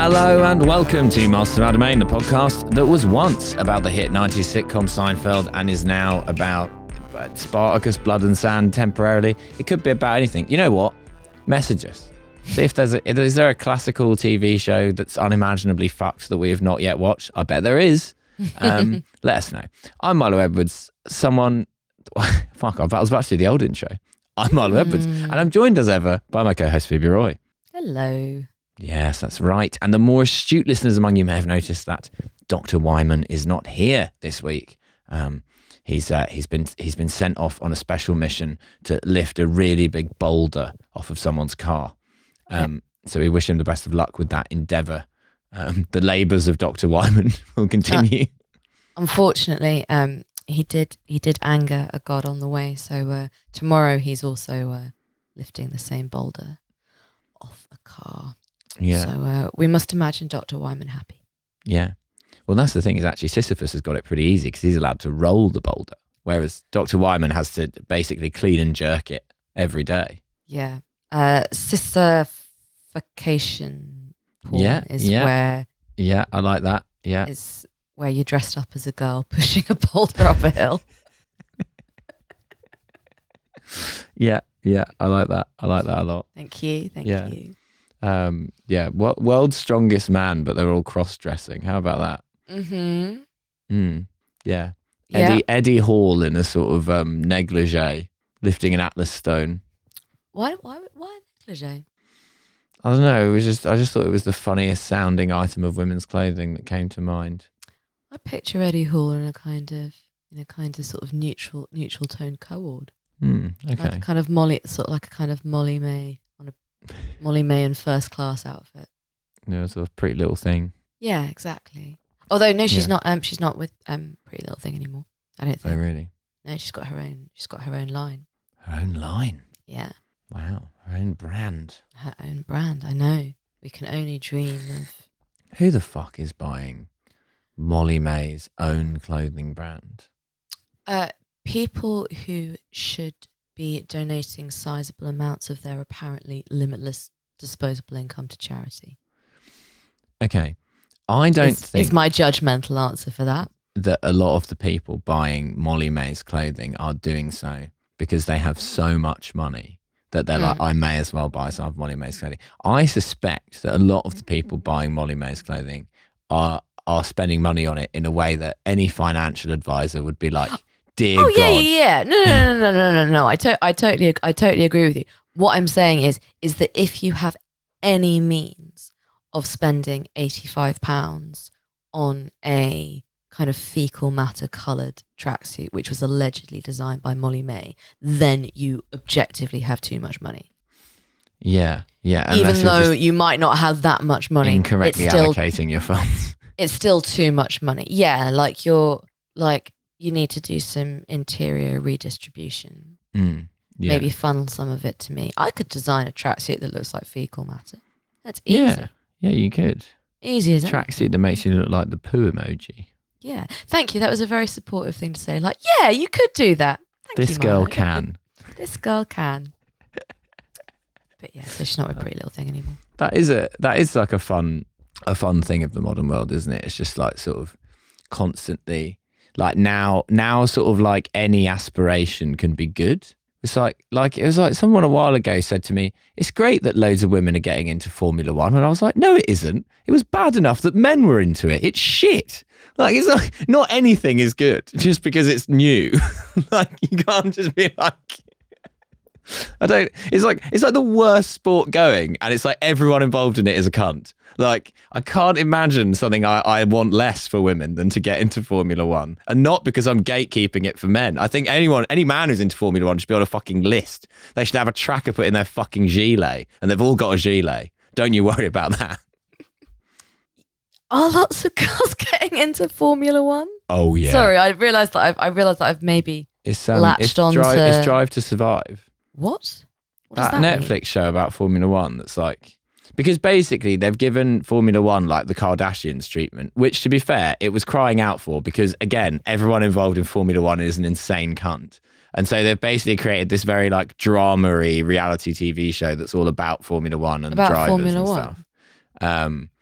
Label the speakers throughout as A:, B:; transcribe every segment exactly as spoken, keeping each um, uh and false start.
A: Hello and welcome to Master of Domain, the podcast that was once about the hit nineties sitcom Seinfeld and is now about Spartacus, Blood and Sand temporarily. It could be about anything. You know what? Message us. See if there's a, is there a classical T V show that's unimaginably fucked that we have not yet watched? I bet there is. Um, let us know. I'm Milo Edwards. Someone, fuck, I was about to do the old intro. I'm Milo mm. Edwards, and I'm joined as ever by my co-host Phoebe Roy.
B: Hello.
A: Yes, that's right. And the more astute listeners among you may have noticed that Doctor Wyman is not here this week. Um, he's uh, he's been he's been sent off on a special mission to lift a really big boulder off of someone's car. Um, yep. So we wish him the best of luck with that endeavour. Um, the labours of Doctor Wyman will continue. Uh,
B: unfortunately, um, he did he did anger a god on the way. So uh, tomorrow he's also uh, lifting the same boulder off a car.
A: Yeah.
B: So uh, we must imagine Doctor Wyman happy.
A: Yeah. Well, that's the thing is actually Sisyphus has got it pretty easy because he's allowed to roll the boulder, whereas Doctor Wyman has to basically clean and jerk it every day.
B: Yeah. Uh, Sisyphication porn
A: yeah,
B: is
A: yeah.
B: where...
A: Yeah, I like that. Yeah.
B: Is where you're dressed up as a girl pushing a boulder up a hill.
A: yeah, yeah. I like that. I like that a lot.
B: Thank you. Thank
A: yeah.
B: you.
A: Um, yeah, world's strongest man, but they're all cross-dressing. How about that?
B: Mm-hmm.
A: Mm, yeah.
B: yeah.
A: Eddie Eddie Hall in a sort of um, negligee, lifting an Atlas stone.
B: Why? Why? Why negligee?
A: I don't know. It was just. I just thought it was the funniest sounding item of women's clothing that came to mind.
B: I picture Eddie Hall in a kind of, in a kind of sort of neutral, neutral tone co-ord.
A: Mm, okay.
B: Like a kind of Molly, sort of like a kind of Molly May on a Molly May in first class outfit.
A: You know, sort of Pretty Little Thing.
B: Yeah, exactly. Although no, she's
A: yeah.
B: not. Um, she's not with um Pretty Little Thing anymore. I don't think.
A: Oh really?
B: No, she's got her own. She's got her own line.
A: Her own line.
B: Yeah.
A: Wow. Her own brand.
B: Her own brand. I know. We can only dream of.
A: Who the fuck is buying Molly May's own clothing brand?
B: Uh, people who should be donating sizable amounts of their apparently limitless disposable income to charity.
A: Okay. I don't
B: is,
A: think...
B: is my judgmental answer for that.
A: That a lot of the people buying Molly May's clothing are doing so because they have so much money that they're mm. like, I may as well buy some of Molly May's clothing. I suspect that a lot of the people buying Molly May's clothing are are spending money on it in a way that any financial advisor would be like, dear
B: oh,
A: God.
B: yeah, yeah, yeah. No, no, no, no, no, no, no. I, to- I, totally, I totally agree with you. What I'm saying is, is that if you have any means of spending eighty-five pounds on a kind of fecal matter coloured tracksuit, which was allegedly designed by Molly May, then you objectively have too much money.
A: Yeah, yeah.
B: Even though you might not have that much money.
A: Incorrectly
B: it's still,
A: allocating your funds.
B: It's still too much money. Yeah, like you're, like, you need to do some interior redistribution.
A: Mm, yeah.
B: Maybe funnel some of it to me. I could design a tracksuit that looks like fecal matter. That's easy.
A: Yeah, yeah, you could.
B: Easy as
A: tracksuit that makes you look like the poo emoji.
B: Yeah, thank you. That was a very supportive thing to say. Like, yeah, you could do that. Thank
A: this
B: you,
A: girl
B: Milo.
A: can.
B: This girl can. But yeah, so she's not a Pretty Little Thing anymore.
A: That is a that is like a fun a fun thing of the modern world, isn't it? It's just like sort of constantly like now now sort of like any aspiration can be good. It's like like it was like someone a while ago said to me, it's great that loads of women are getting into Formula One, and I was like, no, it isn't. It was bad enough that men were into it. It's shit. Like it's like not anything is good just because it's new. Like you can't just be like. I don't. It's like it's like the worst sport going, and it's like everyone involved in it is a cunt. Like I can't imagine something I, I want less for women than to get into Formula One, and not because I'm gatekeeping it for men. I think anyone, any man who's into Formula One should be on a fucking list. They should have a tracker put in their fucking gilet, and they've all got a gilet. Don't you worry about that.
B: Are lots of girls getting into Formula One?
A: Oh yeah.
B: Sorry, I realised that I've I realised that I've maybe
A: it's um,
B: latched
A: it's
B: onto
A: drive, it's Drive to Survive.
B: What? What
A: that,
B: does that
A: Netflix
B: mean?
A: show about Formula One that's like, because basically they've given Formula One like the Kardashians treatment, which to be fair, it was crying out for because again, everyone involved in Formula One is an insane cunt. And so they've basically created this very like drama-y reality T V show that's all about Formula One and
B: About
A: drivers
B: Formula
A: and
B: One.
A: stuff. Um,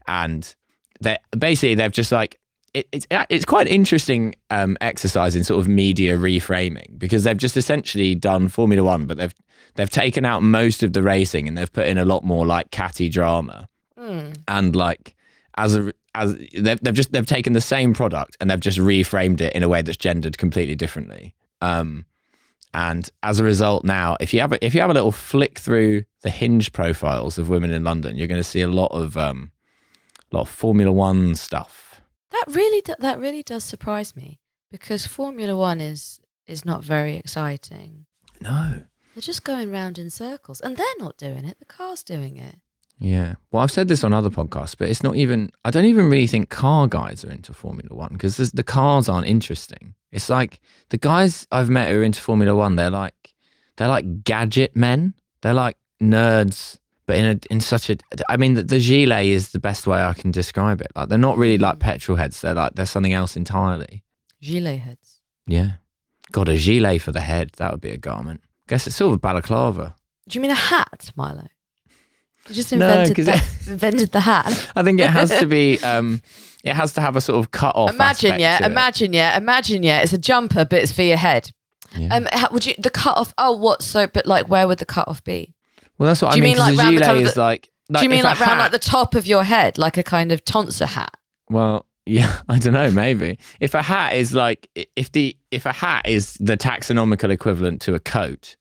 A: and they basically they've just like it, it's it's quite an interesting um, exercise in sort of media reframing, because they've just essentially done Formula One, but they've they've taken out most of the racing and they've put in a lot more like catty drama
B: Mm.
A: and like as a as they've, they've just they've taken the same product and they've just reframed it in a way that's gendered completely differently. Um, and as a result, now if you have a, if you have a little flick through the Hinge profiles of women in London, you're going to see a lot of um, a lot of Formula One stuff.
B: That really do, that really does surprise me, because Formula One is is not very exciting.
A: No.
B: They're just going round in circles, and they're not doing it. The car's doing it.
A: Yeah. Well, I've said this on other podcasts, but it's not even, I don't even really think car guys are into Formula One, because the cars aren't interesting. It's like the guys I've met who are into Formula One, they're like, they're like gadget men. They're like nerds, but in a, in such a, I mean, the, the gilet is the best way I can describe it. Like they're not really like petrol heads. They're like, they're something else entirely.
B: Gilet heads.
A: Yeah. God, a gilet for the head. That would be a garment. Guess it's sort of a balaclava.
B: Do you mean a hat, Milo? You just
A: No,
B: invented,
A: 'cause
B: the,
A: it-
B: invented the hat.
A: I think it has to be, um, it has to have a sort of cut off.
B: Imagine, yeah, imagine, yeah, imagine, yeah. It's a jumper, but it's for your head.
A: Yeah.
B: Um, how, would you the cut off? Oh, what? So, but like, where would the cut off be?
A: Well, that's what
B: Do
A: I
B: you
A: mean.
B: mean like
A: 'Cause a
B: round the top
A: gilet
B: of
A: is
B: the-
A: like, like.
B: Do you mean
A: if a
B: like round like
A: hat-
B: the top of your head, like a kind of tonsure hat?
A: Well, yeah, I don't know. Maybe if a hat is like, if the if a hat is the taxonomical equivalent to a coat,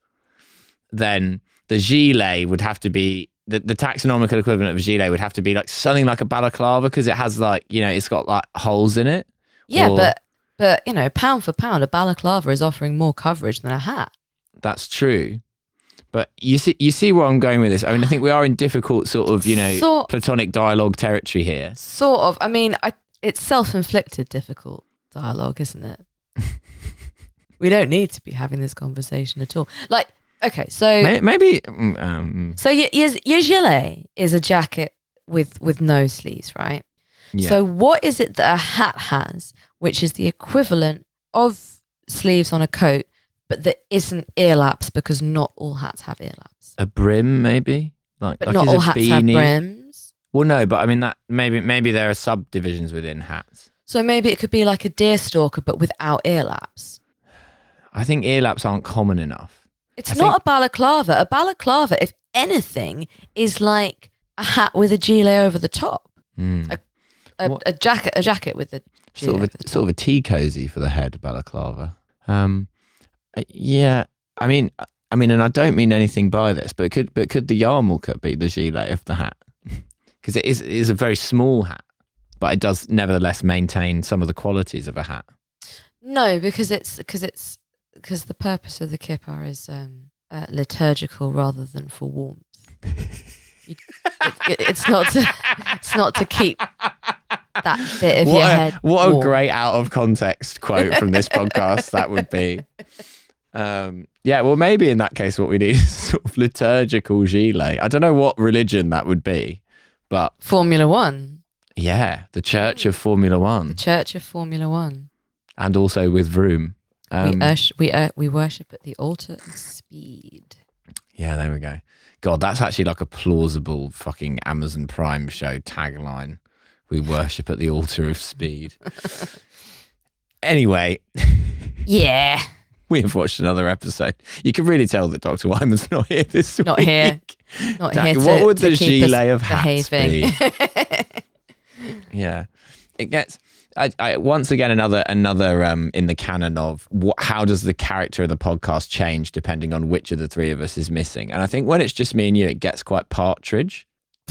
A: then the gilet would have to be the, the taxonomical equivalent of a gilet would have to be like something like a balaclava, because it has like, you know, it's got like holes in it.
B: Yeah,
A: Or-
B: but but you know, pound for pound, a balaclava is offering more coverage than a hat.
A: That's true. But you see, you see where I'm going with this. I mean, I think we are in difficult sort of, you know,
B: Sort-
A: platonic dialogue territory here.
B: Sort of. I mean, I, it's self-inflicted difficult dialogue, isn't it? We don't need to be having this conversation at all. Like, okay, so
A: May- Maybe, mm, um,
B: so your your, your gilet is a jacket with with no sleeves, right?
A: yeah.
B: So what is it that a hat has, which is the equivalent of sleeves on a coat, but that isn't ear laps, because not all hats have ear laps.
A: A brim, maybe, like,
B: But
A: like
B: not
A: is
B: all
A: a
B: hats have
A: beanie.
B: brims.
A: Well, no, but I mean that maybe maybe there are subdivisions within hats.
B: So maybe it could be like a deer stalker, but without ear laps.
A: I think ear laps aren't common enough.
B: It's
A: I
B: not
A: think-
B: a balaclava. A balaclava, if anything, is like a hat with a gilet over the top.
A: Mm.
B: A,
A: What-
B: a jacket, a jacket with a gilet
A: Sort of
B: over
A: a
B: the top.
A: sort of a tea cozy for the head, balaclava. Um, uh, yeah. I mean, I mean, and I don't mean anything by this, but could but could the yarmulke be the gilet of the hat? Because it is it is a very small hat, but it does nevertheless maintain some of the qualities of a hat.
B: No, because it's because it's because the purpose of the kippah is um, uh, liturgical rather than for warmth. You, it, it, it's not to it's not to keep that bit of
A: What
B: your
A: a,
B: head.
A: what a
B: warm.
A: great out of context quote from this podcast that would be. Um, yeah, well, maybe in that case, what we need is sort of liturgical gilet. I don't know what religion that would be, but
B: Formula One,
A: yeah, the Church of Formula
B: the
A: One,
B: Church of Formula One.
A: and also with Vroom. Um,
B: we ush, we uh, we worship at the altar of speed.
A: yeah, there we go. God, that's actually like a plausible fucking Amazon Prime show tagline. We worship at the altar of speed. Anyway,
B: Yeah,
A: we have watched another episode. You can really tell that Doctor Wyman's not here this
B: Not
A: week.
B: here. not
A: Jack,
B: here to,
A: what would
B: to
A: the
B: keep us
A: gilet of hats
B: behaving.
A: be? Yeah, it gets. I, I once again another another um in the canon of what, how does the character of the podcast change depending on which of the three of us is missing? And I think when it's just me and you, it gets quite partridge.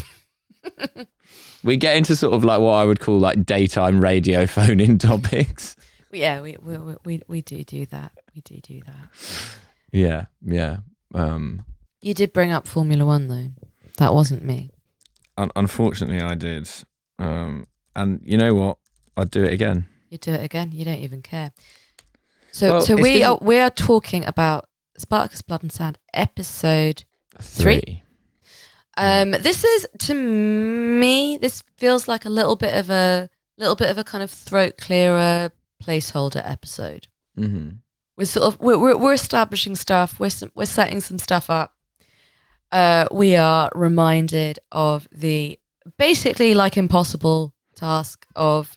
A: We get into sort of like what I would call like daytime radio phone-in topics.
B: Yeah, we, we we we we do do that. We do do that.
A: Yeah, yeah. Um,
B: You did bring up Formula One though. That wasn't me.
A: un- unfortunately, I did. Um, and you know what? I'd do it again.
B: You do it again. You don't even care. So
A: Well,
B: so
A: it's
B: we
A: been-
B: are we are talking about Spartacus Blood and Sand episode. Three? Um, this is to me. This feels like a little bit of a little bit of a kind of throat clearer placeholder episode.
A: Mm-hmm.
B: We're sort of we're we're, we're establishing stuff. We're s- we're setting some stuff up. Uh, we are reminded of the basically like impossible task of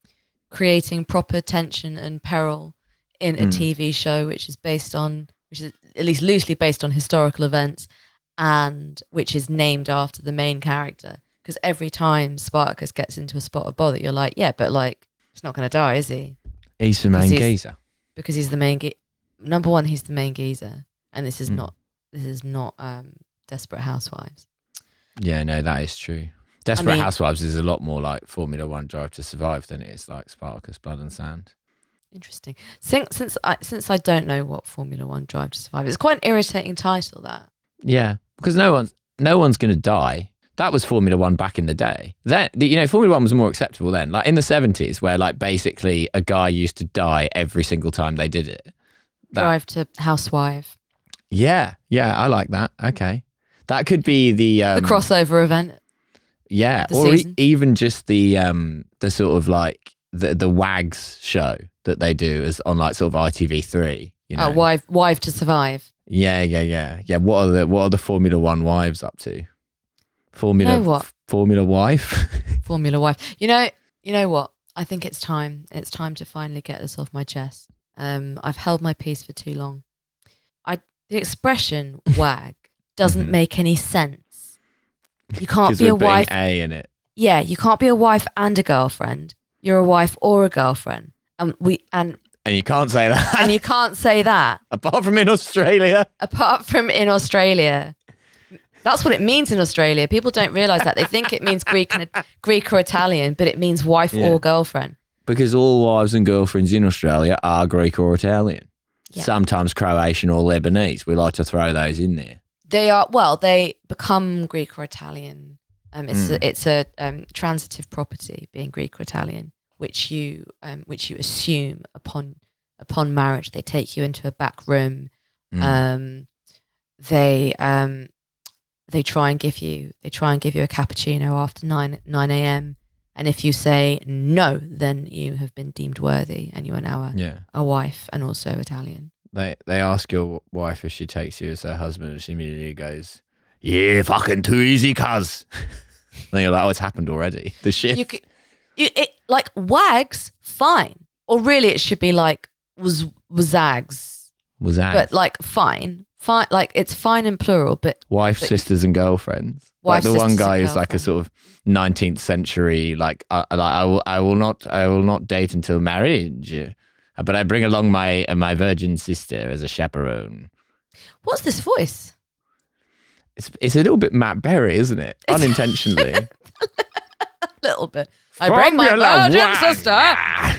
B: creating proper tension and peril in a
A: Mm.
B: T V show, which is based on, which is at least loosely based on historical events, and which is named after the main character. Because every time Spartacus gets into a spot of bother, you're like, yeah, but like, he's not going to die, is he?
A: He's the main
B: he's-
A: geezer.
B: Because he's the main ge- number one. He's the main geezer, and this is
A: Mm.
B: not this is not um, Desperate Housewives.
A: Yeah, no, that is true. Desperate
B: mean-
A: Housewives is a lot more like Formula One Drive to Survive than it is like Spartacus Blood and Sand.
B: Interesting. Since since I since I don't know what Formula One Drive to Survive, it's quite an irritating title. That
A: Yeah, because no one's no one's going to die. That was Formula One back in the day. Then you know, Formula One was more acceptable then. Like in the seventies, where like basically a guy used to die every single time they did it. That-
B: Drive to Housewife,
A: Yeah, yeah, I like that. Okay, that could be the um,
B: the crossover event.
A: yeah,
B: the
A: or e-
B: season.
A: even just the um the sort of like the the WAGs show that they do as on like sort of I T V three. You know,
B: Uh, wife, wife to survive.
A: yeah, yeah, yeah, yeah. What are the what are the Formula One wives up to? Formula
B: know what?
A: Formula wife.
B: Formula wife. You know, you know what? I think it's time. It's time to finally get this off my chest. Um, I've held my peace for too long. I the expression "wag" doesn't
A: Mhm.
B: make any sense. You can't
A: 'Cause
B: be a
A: we're putting
B: wife.
A: A in it.
B: Yeah, you can't be a wife and a girlfriend. You're a wife or a girlfriend, and we and
A: And you can't say that.
B: and you can't say that
A: Apart from in Australia.
B: apart from in Australia. That's what it means in Australia. People don't realize that. They think it means Greek and Greek or Italian, but it means wife
A: Yeah.
B: or girlfriend.
A: Because all wives and girlfriends in Australia are Greek or Italian.
B: Yeah.
A: Sometimes Croatian or Lebanese. We like to throw those in there.
B: They are well. They become Greek or Italian. Um, it's
A: Mm.
B: a, it's a um, transitive property, being Greek or Italian, which you um, which you assume upon upon marriage. They take you into a back room.
A: Mm.
B: Um, they um, they try and give you they try and give you a cappuccino after nine nine a.m. And if you say no, then you have been deemed worthy, and you are now a,
A: yeah.
B: a wife and also Italian.
A: They they ask your wife if she takes you as her husband, and she immediately goes, "Yeah, fucking too easy, cuz." Then you're like, "Oh, it's happened already." The shit.
B: You, c- you it like wags, fine, or really it should be like was wazags,
A: was that
B: but like fine, fine, like it's fine in plural, but
A: wife,
B: but-
A: sisters, and girlfriends?
B: Wife,
A: Like the one
B: sisters, and
A: guy is like a
B: girlfriend.
A: sort of nineteenth century, like, uh, like I will, I will not, I will not date until marriage, uh, but I bring along my uh, my virgin sister as a chaperone.
B: what's this voice?
A: It's it's a little bit Matt Berry, isn't it?
B: It's-
A: Unintentionally.
B: A little bit. I bring my
A: Formula
B: virgin
A: One.
B: sister.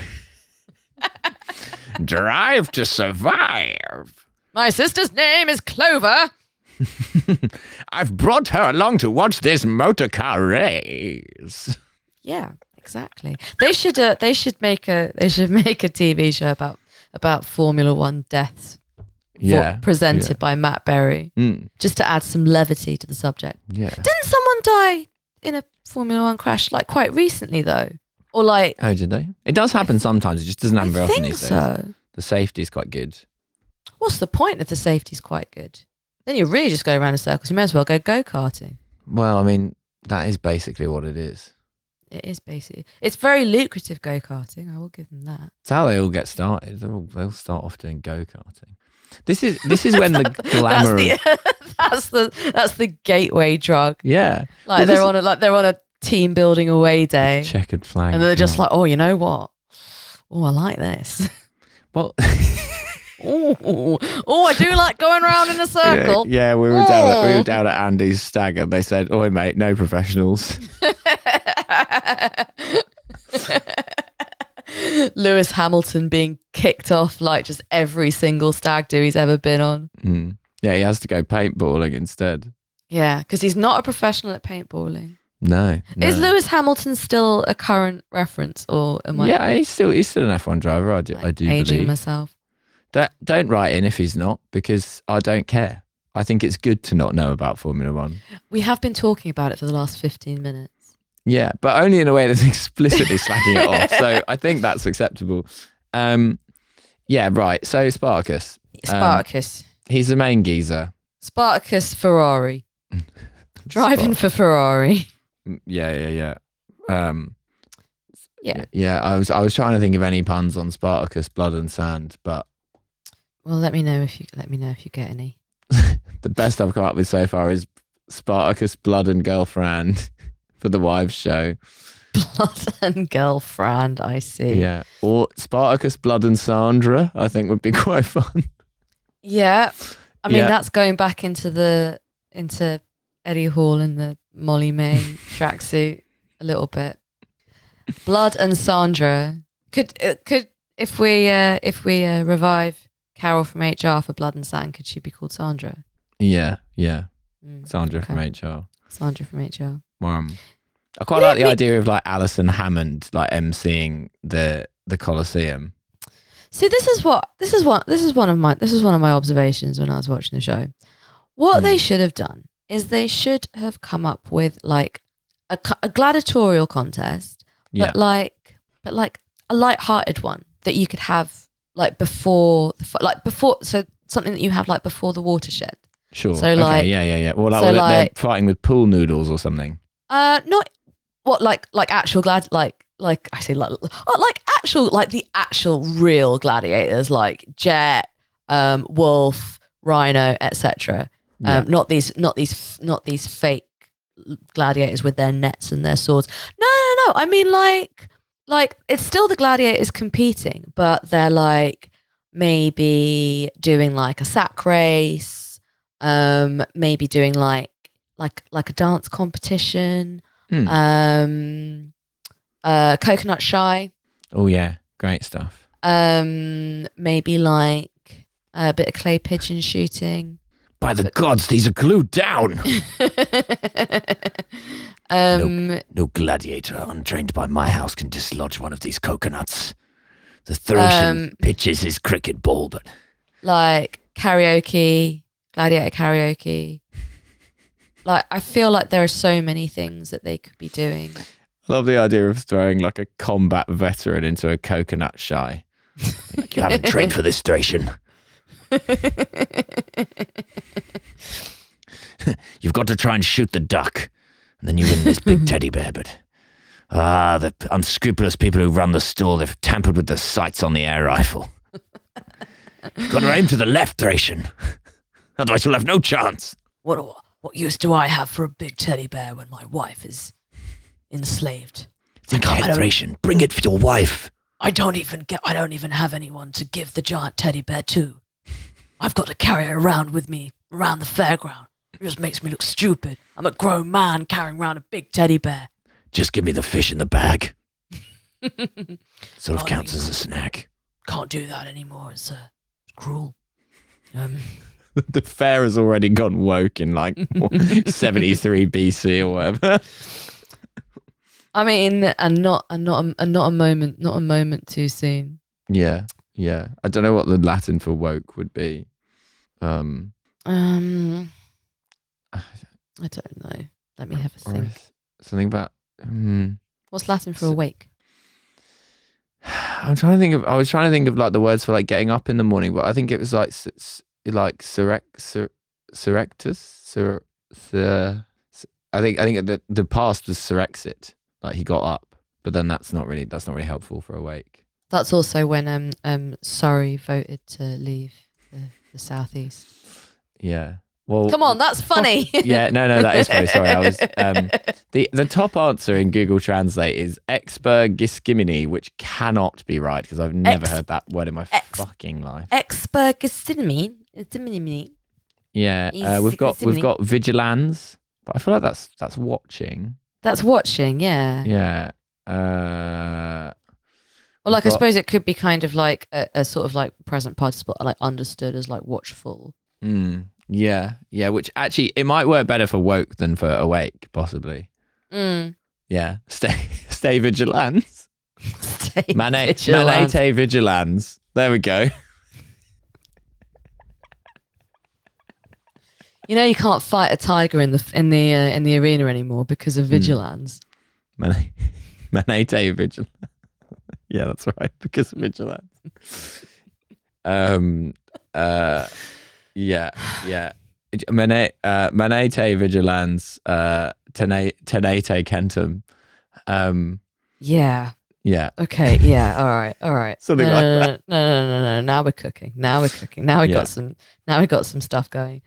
A: Drive to Survive.
B: My sister's name is Clover.
A: I've brought her along to watch this motor car race.
B: Yeah, exactly. They should uh, they should make a they should make a T V show about about Formula One deaths. vo-
A: Yeah.
B: presented by Matt Berry,
A: Mm,
B: just to add some levity to the subject.
A: yeah.
B: Didn't someone die in a Formula One crash like quite recently though? Or like
A: Oh, did they? It does happen sometimes. It just doesn't happen
B: I
A: very often
B: think
A: these days.
B: so.
A: The safety is quite good.
B: What's the point if the safety's quite good? Then you really just go around in circles. You may as well go go-karting.
A: Well, I mean, that is basically what it is.
B: It is basically. It's very lucrative go-karting. I will give them that.
A: It's how they all get started. They'll, they'll start off doing go karting. This is this is when the glamour.
B: That's
A: of-
B: the, that's the that's the gateway drug.
A: yeah,
B: Like
A: Well,
B: they're
A: this-
B: on a like they're on a team building away day,
A: checkered flag.
B: and they're just
A: yeah.
B: like, oh, you know what? Oh, I like this.
A: well,
B: Oh, oh, I do like going around in a
A: yeah,
B: circle.
A: yeah, we were down at, we
B: Oh.
A: were down at Andy's stag, and they said, "Oi, mate, no professionals."
B: Lewis Hamilton being kicked off like just every single stag do he's ever been on.
A: Mm. Yeah, he has to go paintballing instead.
B: Yeah, because he's not a professional at paintballing.
A: No, no.
B: Is Lewis Hamilton still a current reference, or am I
A: Yeah, he's still he's still an F one driver. I do
B: like,
A: I do
B: aging
A: believe.
B: myself?
A: Don't, don't write in if he's not, because I don't care. I think it's good to not know about Formula One.
B: We have been talking about it for the last fifteen minutes.
A: Yeah, but only in a way that's explicitly slacking it off. So I think that's acceptable. Um, yeah, right. So Spartacus,
B: Spartacus.
A: he's the main geezer.
B: Spartacus Ferrari. Driving for Ferrari.
A: Mm, yeah, yeah, yeah. Um,
B: Yeah.
A: yeah, yeah. I was I was trying to think of any puns on Spartacus, Blood and Sand, but
B: Well, let me know if you let me know if you get any.
A: the best I've come up with so far is Spartacus, Blood and Girlfriend for the wives show.
B: Blood and girlfriend. I see.
A: Yeah, or Spartacus, Blood and Sandra. I think would be quite fun.
B: Yeah. I mean,
A: Yeah.
B: that's going back into the into Eddie Hall and the Molly May tracksuit a little bit. Blood and Sandra could uh, could if we uh, if we uh, revive Carol from H R for Blood and Sand, could she be called Sandra?
A: Yeah, yeah.
B: Mm,
A: Sandra
B: okay.
A: from H R.
B: Sandra from H R.
A: Um, I quite like the idea of like Alison Hammond like emceeing the the Colosseum.
B: See, this is what this is what this is one of my this is one of my observations when I was watching the show. What
A: Hmm.
B: they should have done is they should have come up with like a, co- a gladiatorial contest, but
A: Yeah,
B: like but like a light-hearted one that you could have like before the fi- like before so something that you have like before the watershed.
A: sure.
B: So,
A: okay,
B: like-
A: yeah, yeah, yeah. Well, like,
B: so,
A: well, they're
B: like-
A: fighting with pool noodles or something.
B: Uh, not what like like actual glad like like I say like oh, like actual like the actual real gladiators like Jet, um, Wolf, Rhino, et cetera.
A: Yeah.
B: Um, not these not these not these fake gladiators with their nets and their swords. No, no, no. I mean like like it's still the gladiators competing, but they're like maybe doing like a sack race, um, maybe doing like like like a dance competition.
A: Hmm.
B: Um, uh, coconut shy.
A: Oh yeah, great stuff.
B: Um, maybe like a bit of clay pigeon shooting.
A: By the gods, these are glued down.
B: um,
A: No gladiator untrained by my house can dislodge one of these coconuts. The Thracian
B: Um,
A: pitches his cricket ball, but
B: like karaoke, gladiator karaoke. Like I feel like there are so many things that they could be doing.
A: I love the idea of throwing like a combat veteran into a coconut shy. Like, you haven't trained for this, Thracian. You've got to try and shoot the duck, and then you win this big teddy bear. But ah, the unscrupulous people who run the store, they've tampered with the sights on the air rifle. You've got to aim to the left, Thracian. Otherwise, you'll have no chance.
B: What what use do I have for a big teddy bear when my wife is enslaved?
A: Think
B: I
A: ahead,
B: don't-
A: Thracian. Bring it for your wife.
B: I don't even get. I don't even have anyone to give the giant teddy bear to. I've got to carry it around with me around the fairground. It just makes me look stupid. I'm a grown man carrying around a big teddy bear.
A: Just give me the fish in the bag. Sort of
B: Oh,
A: counts
B: you-
A: as a snack.
B: Can't do that anymore. It's uh, cruel. Um,
A: The fair has already gone woke in like seventy-three B C or whatever.
B: I mean, and not and not a, and not a moment, not a moment too soon.
A: Yeah, yeah. I don't know what the Latin for woke would be. Um,
B: Um, I don't know. Let me have a
A: or
B: think.
A: is- something about. Hmm.
B: What's Latin for awake?
A: I'm trying to think of. I was trying to think of like the words for like getting up in the morning, but I think it was like s- s- like surrec sur, surrectus sur, sur, I think I think the the past was surrexit. Like he got up, but then that's not really that's not really helpful for awake.
B: That's also when um um Surrey voted to leave the, the southeast.
A: Yeah. Well,
B: Come on, that's funny.
A: Yeah, no, no, that is funny. Sorry, I was um, the the top answer in Google Translate is expergiscimini, which cannot be right because I've never
B: Ex-
A: heard that word in my
B: ex-
A: fucking life.
B: Expergistimini. Istimini.
A: Yeah, uh, we've got we've
B: Expergiscimini.
A: got vigilance, but I feel like that's that's watching.
B: That's watching, yeah.
A: Yeah. Uh,
B: Or like
A: we've
B: I
A: got-
B: suppose it could be kind of like a, a sort of like present participle, like understood as like watchful.
A: mm, yeah, yeah. Which actually it might work better for woke than for awake, possibly.
B: Mm.
A: Yeah. Stay stay vigilance.
B: Stay
A: Mane,
B: vigilant.
A: manete vigilans. There we go.
B: You know, you can't fight a tiger in the in the uh, in the arena anymore because of
A: Mm.
B: vigilance.
A: Mane, manete vigilance. Yeah, that's right. Because of vigilance. Um. Uh. Yeah. Yeah. Mane, uh, manete vigilans. Uh. Tenate Tenate Kentum. Um,
B: Yeah.
A: yeah,
B: Okay. Yeah. All right. All right.
A: Something
B: no,
A: like
B: no,
A: that.
B: No, no, no, no, no. Now we're cooking. Now we're cooking. Now we
A: Yeah.
B: got some. Now we got some stuff going.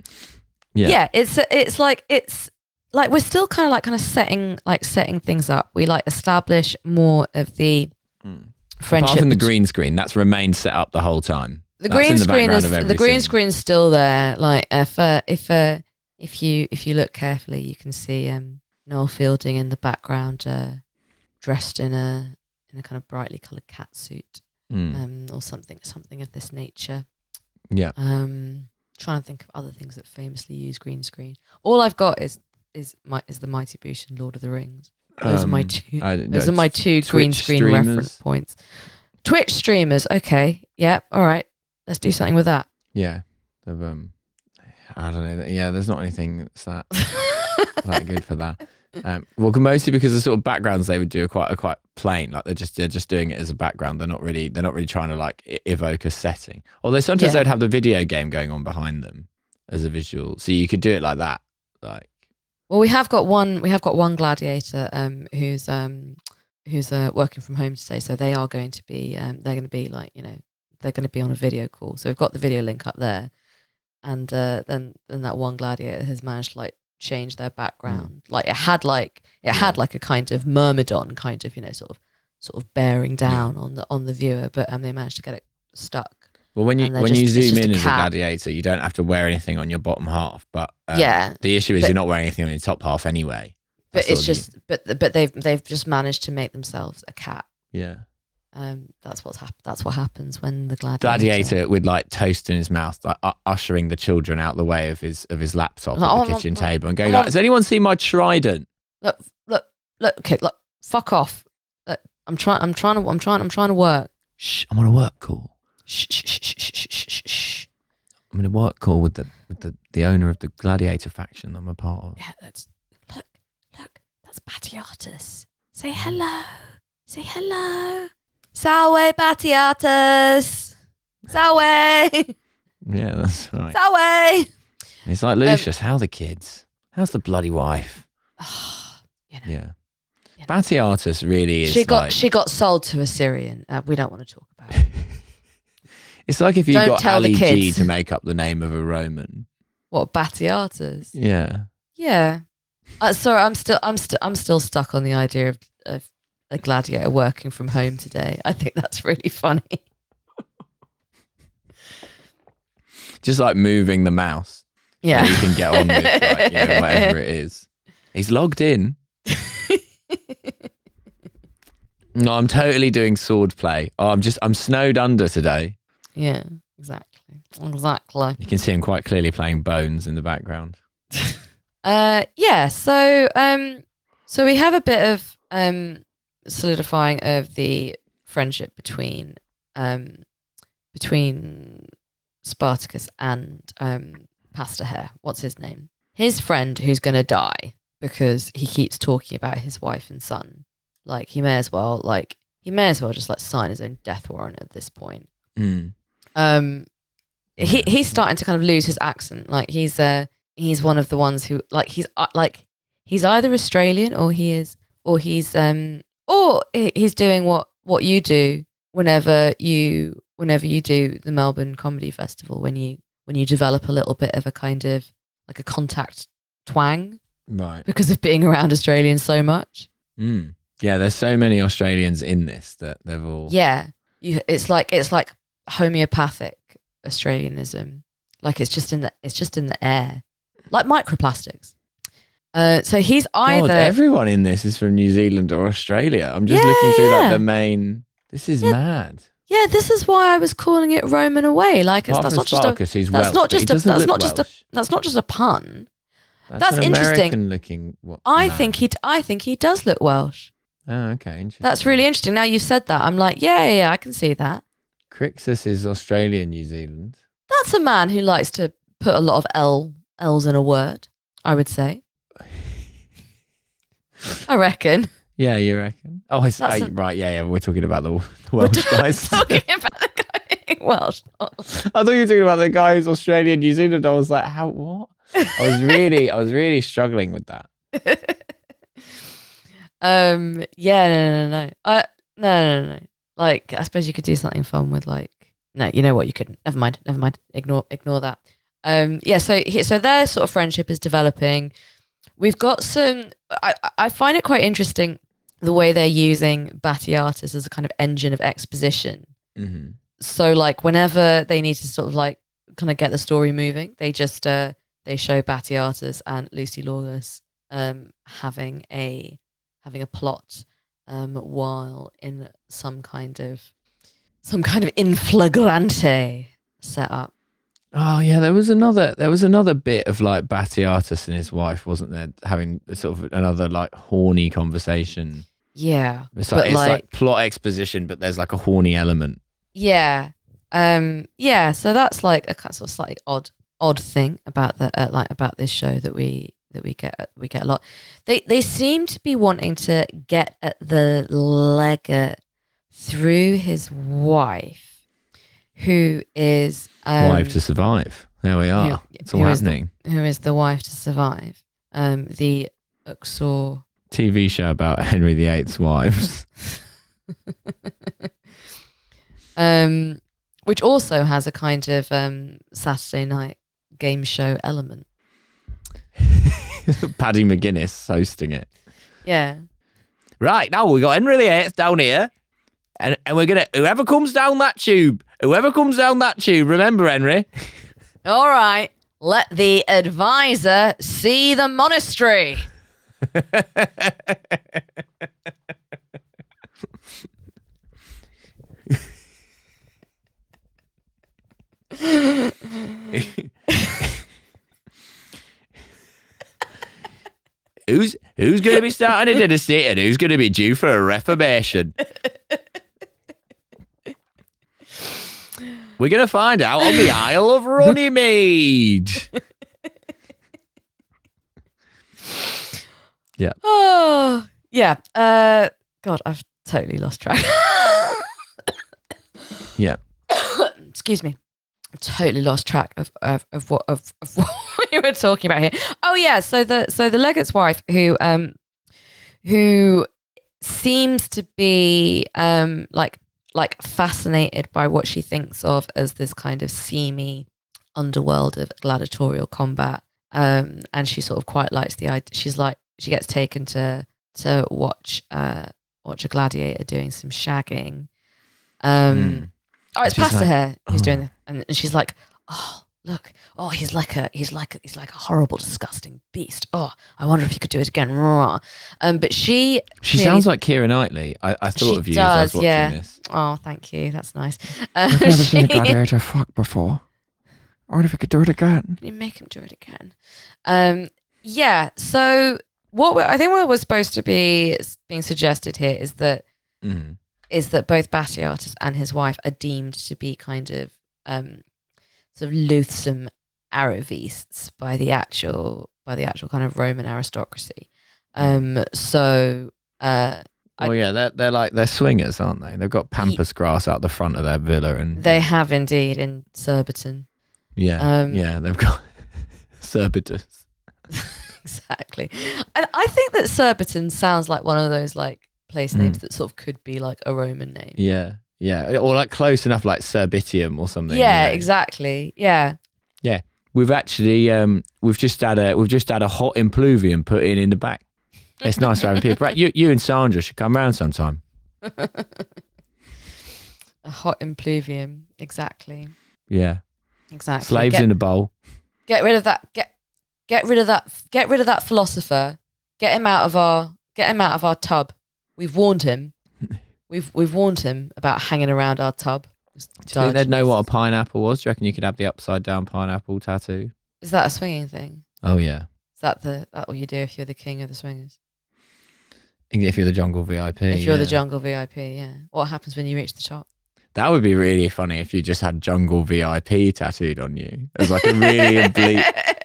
A: yeah,
B: Yeah. It's it's like it's like we're still kind of like kind of setting like setting things up. We like establish more of the
A: Mm.
B: friendship.
A: Apart from the
B: bet-
A: green screen, that's remained set up the whole time.
B: the
A: That's
B: green
A: in the
B: screen
A: background
B: is
A: of
B: the green
A: everything.
B: screen's still there. Like if uh, if uh, if you if you look carefully, you can see um Noel Fielding in the background, uh, dressed in a in a kind of brightly coloured cat suit,
A: Mm.
B: um, or something something of this nature.
A: Yeah.
B: Um, trying to think of other things that famously use green screen. All I've got is is my is the Mighty Boosh and Lord of the Rings. Those are my
A: Um,
B: two.
A: I-
B: Those
A: no,
B: are my two
A: Twitch
B: green screen
A: streamers.
B: reference points. Twitch streamers. Okay. Yeah. All right. Let's do something with that.
A: Yeah. They've, um, I don't know. Yeah, there's not anything that's that that good for that. Um, well, mostly because the sort of backgrounds they would do are quite are quite plain. Like they're just they're just doing it as a background. They're not really they're not really trying to like e- evoke a setting. Although sometimes
B: Yeah.
A: they'd have the video game going on behind them as a visual, so you could do it like that. Like
B: Well, we have got one. We have got one gladiator um, who's um, who's uh, working from home today. So they are going to be. Um, they're going to be like you know they're going to be on a video call. So we've got the video link up there, and uh, then then that one gladiator has managed to like change their background. Like it had like it had
A: Yeah.
B: like a kind of myrmidon kind of you know sort of sort of bearing down on the on the viewer, but um, they managed to get it stuck.
A: well, when you
B: And they're
A: when
B: just-
A: you
B: it's
A: zoom
B: just a
A: in as a
B: cat.
A: gladiator, you don't have to wear anything on your bottom half. But um,
B: Yeah,
A: the issue is
B: but-
A: you're not wearing anything on your top half anyway.
B: But
A: That's
B: it's
A: all you-
B: just but but they've they've just managed to make themselves a cat.
A: yeah.
B: Um, that's what's hap- That's what happens when the gladiator.
A: Gladiator with like toast in his mouth, like u- ushering the children out the way of his of his laptop
B: Like,
A: at
B: "Oh,
A: the
B: I'm-
A: kitchen
B: I'm-
A: table and going
B: I'm-
A: like, "Has anyone seen my trident?"
B: Look, look, look. Okay, look. Fuck off. Look, I'm trying. I'm trying to. I'm trying. I'm trying to work.
A: Shh, I'm on a work call.
B: Shh, shh, shh, shh, shh, shh, shh, shh.
A: I'm in a work call with the with the, the owner of the gladiator faction I'm a part of.
B: Yeah, that's. Look, look. That's Batiatus. Say hello. Say hello. Salve, Batiatus. Salve.
A: Yeah, that's right.
B: Salve.
A: And it's like Lucius, how are the kids? How's the bloody wife?
B: You know.
A: Yeah.
B: You know.
A: Batiatus really is
B: She got
A: like,
B: she got sold to a Syrian. Uh, we don't want to talk about it.
A: it's like if you
B: Don't
A: got
B: tell the
A: Ali G
B: kids.
A: to make up the name of a Roman.
B: What Batiatus?
A: Yeah.
B: Yeah. Uh, sorry, I'm still I'm still I'm still stuck on the idea of, of a gladiator working from home today. I think that's really funny.
A: Just like moving the mouse.
B: Yeah.
A: So you can get on with like, you know, whatever it is. He's logged in. No, I'm totally doing sword play. Oh, I'm just I'm snowed under today.
B: Yeah, exactly. Exactly.
A: You can see him quite clearly playing Bones in the background.
B: Uh yeah, so um so we have a bit of um solidifying of the friendship between um between Spartacus and um Pastor Hare. What's his name? His friend who's gonna die because he keeps talking about his wife and son. Like he may as well like he may as well just like sign his own death warrant at this point.
A: Mm.
B: Um he he's starting to kind of lose his accent. Like he's uh he's one of the ones who like he's uh, like he's either Australian or he is or he's um or he- he's doing what what you do whenever you whenever you do the Melbourne Comedy Festival when you when you develop a little bit of a kind of like a contact twang
A: Right.
B: because of being around Australians so much.
A: Mm. Yeah, there's so many Australians in this that they've all
B: Yeah, you, it's like it's like homeopathic Australianism. Like it's just in the it's just in the air, like microplastics. Uh, so he's either
A: God, everyone in this is from New Zealand or Australia. I'm just looking through
B: Yeah.
A: like the main. This is
B: Yeah.
A: mad.
B: yeah. This is why I was calling it Roman away. Like it's,
A: Apart
B: that's
A: from
B: not just a
A: Spartacus, he's
B: that's
A: Welsh,
B: not
A: but he
B: just a
A: doesn't
B: that's
A: look
B: not just a
A: Welsh.
B: that's not just a pun.
A: That's,
B: that's
A: an
B: interesting.
A: American looking. What,
B: I
A: man.
B: think he I think he does look Welsh.
A: Oh, okay. Interesting.
B: That's really interesting. Now you said that, I'm like, yeah, yeah, yeah, I can see that.
A: Crixus is Australia, New Zealand.
B: That's a man who likes to put a lot of L L's in a word. I would say. I reckon.
A: Yeah, you reckon? Oh, I
B: That's
A: say,
B: a-
A: right. Yeah, yeah. We're talking about the, the
B: We're
A: Welsh guys.
B: talking about the guy being Welsh.
A: I thought you were talking about the guy who's Australian, New Zealand. I was like, how? What? I was really, I was really struggling with that.
B: um. Yeah. No. No. No. I. No. No. No. Like, I suppose you could do something fun with like. No. You know what? You couldn't. Never mind. Never mind. Ignore. Ignore that. Um. Yeah. So. So their sort of friendship is developing. We've got some. I. I find it quite interesting the way they're using Batiatus as a kind of engine of exposition.
A: Mm-hmm.
B: So like whenever they need to sort of like kind of get the story moving, they just uh they show Batiatus and Lucy Lawless um having a having a plot um while in some kind of some kind of in flagrante setup.
A: Oh yeah, there was another there was another bit of like Batiatus and his wife, wasn't there? Having sort of another like horny conversation.
B: Yeah.
A: It's like
B: but
A: it's
B: like,
A: like plot exposition, but there's like a horny element.
B: yeah. Um yeah, so that's like a kind of sort of slightly odd odd thing about the uh, like about this show that we that we get we get a lot. They they seem to be wanting to get at the legate through his wife, who is um,
A: Wife to survive. There we are.
B: who,
A: It's all
B: who is the-
A: happening.
B: who is the wife to survive. Um, the Uxor.
A: T V show about Henry the Eighth's wives.
B: um, which also has a kind of um Saturday night game show element.
A: Paddy McGuinness hosting it.
B: Yeah.
A: Right, now we got Henry the Eighth down here. And, and we're going to, whoever comes down that tube, whoever comes down that tube, remember, Henry.
B: All right. Let the advisor see the monastery.
A: who's who's going to be starting a dynasty and who's going to be due for a reformation? We're going to find out on the Isle of Runnymede. Yeah.
B: Oh, yeah. Uh, God, I've totally lost track.
A: Yeah.
B: Excuse me. Totally lost track of of, of what of, of what we were talking about here. Oh yeah, so the so the legate's wife, who um who seems to be um like like fascinated by what she thinks of as this kind of seamy underworld of gladiatorial combat. Um, and she sort of quite likes the idea. She's like she gets taken to to watch uh watch a gladiator doing some shagging. Um.
A: Mm.
B: Oh, it's
A: She's
B: past
A: like,
B: her who's
A: oh.
B: doing it, and and she's like, "Oh, look! Oh, he's like a he's like a, he's like a horrible, disgusting beast. Oh, I wonder if he could do it again." Um, but she
A: She
B: clearly-
A: sounds like Keira Knightley. I, I thought
B: She
A: of you as I was
B: does,
A: watching
B: yeah.
A: this.
B: Oh, thank you. That's nice. Uh,
A: I've never seen a
B: she-
A: gladiator fuck before. I wonder if I could do it again.
B: You make him do it again. Um, yeah. So what we I think what was supposed to be being suggested here is that
A: Mm.
B: is that both Batiatus and his wife are deemed to be kind of um, sort of loathsome Aravists by the actual by the actual kind of Roman aristocracy. Um, so uh, I-
A: Well, yeah, they're, they're like, they're swingers, aren't they? They've got pampas grass out the front of their villa. And
B: they have indeed in Surbiton.
A: yeah,
B: um,
A: yeah, they've got Serbitus.
B: Exactly. And I think that Surbiton sounds like one of those like place
A: Mm.
B: names that sort of could be like a Roman name.
A: Yeah, yeah. Or like close enough, like Serbitium or something.
B: Yeah,
A: you know?
B: exactly. Yeah.
A: We've actually, um, we've just had a, we've just had a hot impluvium put in in the back. It's nice having people. Right, you, you and Sandra should come round sometime.
B: A hot impluvium. Exactly.
A: Yeah,
B: Exactly.
A: slaves
B: Get,
A: in a bowl.
B: get rid of that. Get get rid of that. Get rid of that philosopher. Get him out of our. Get him out of our tub. We've warned him. We've we've warned him about hanging around our tub. Just
A: Do you think they'd
B: dodge.
A: know what a pineapple was? Do you reckon you could have the upside down pineapple tattoo?
B: Is that a swinging thing?
A: Oh yeah.
B: Is that the that what you do if you're the king of the swingers?
A: If you're the jungle V I P.
B: If you're the
A: yeah.
B: jungle V I P, yeah. What happens when you reach the top?
A: That would be really funny if you just had jungle V I P tattooed on you. As like a really oblique.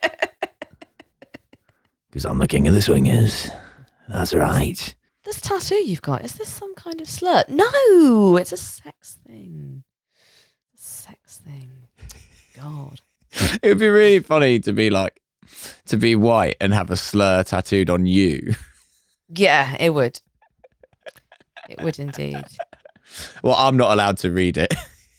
A: Because I'm the king of the swingers. That's right.
B: This tattoo you've got, is this some kind of slur? No, it's a sex thing. Sex thing. God.
A: It would be really funny to be like, to be white and have a slur tattooed on you?
B: Yeah, it would. It would indeed.
A: Well, I'm not allowed to read it,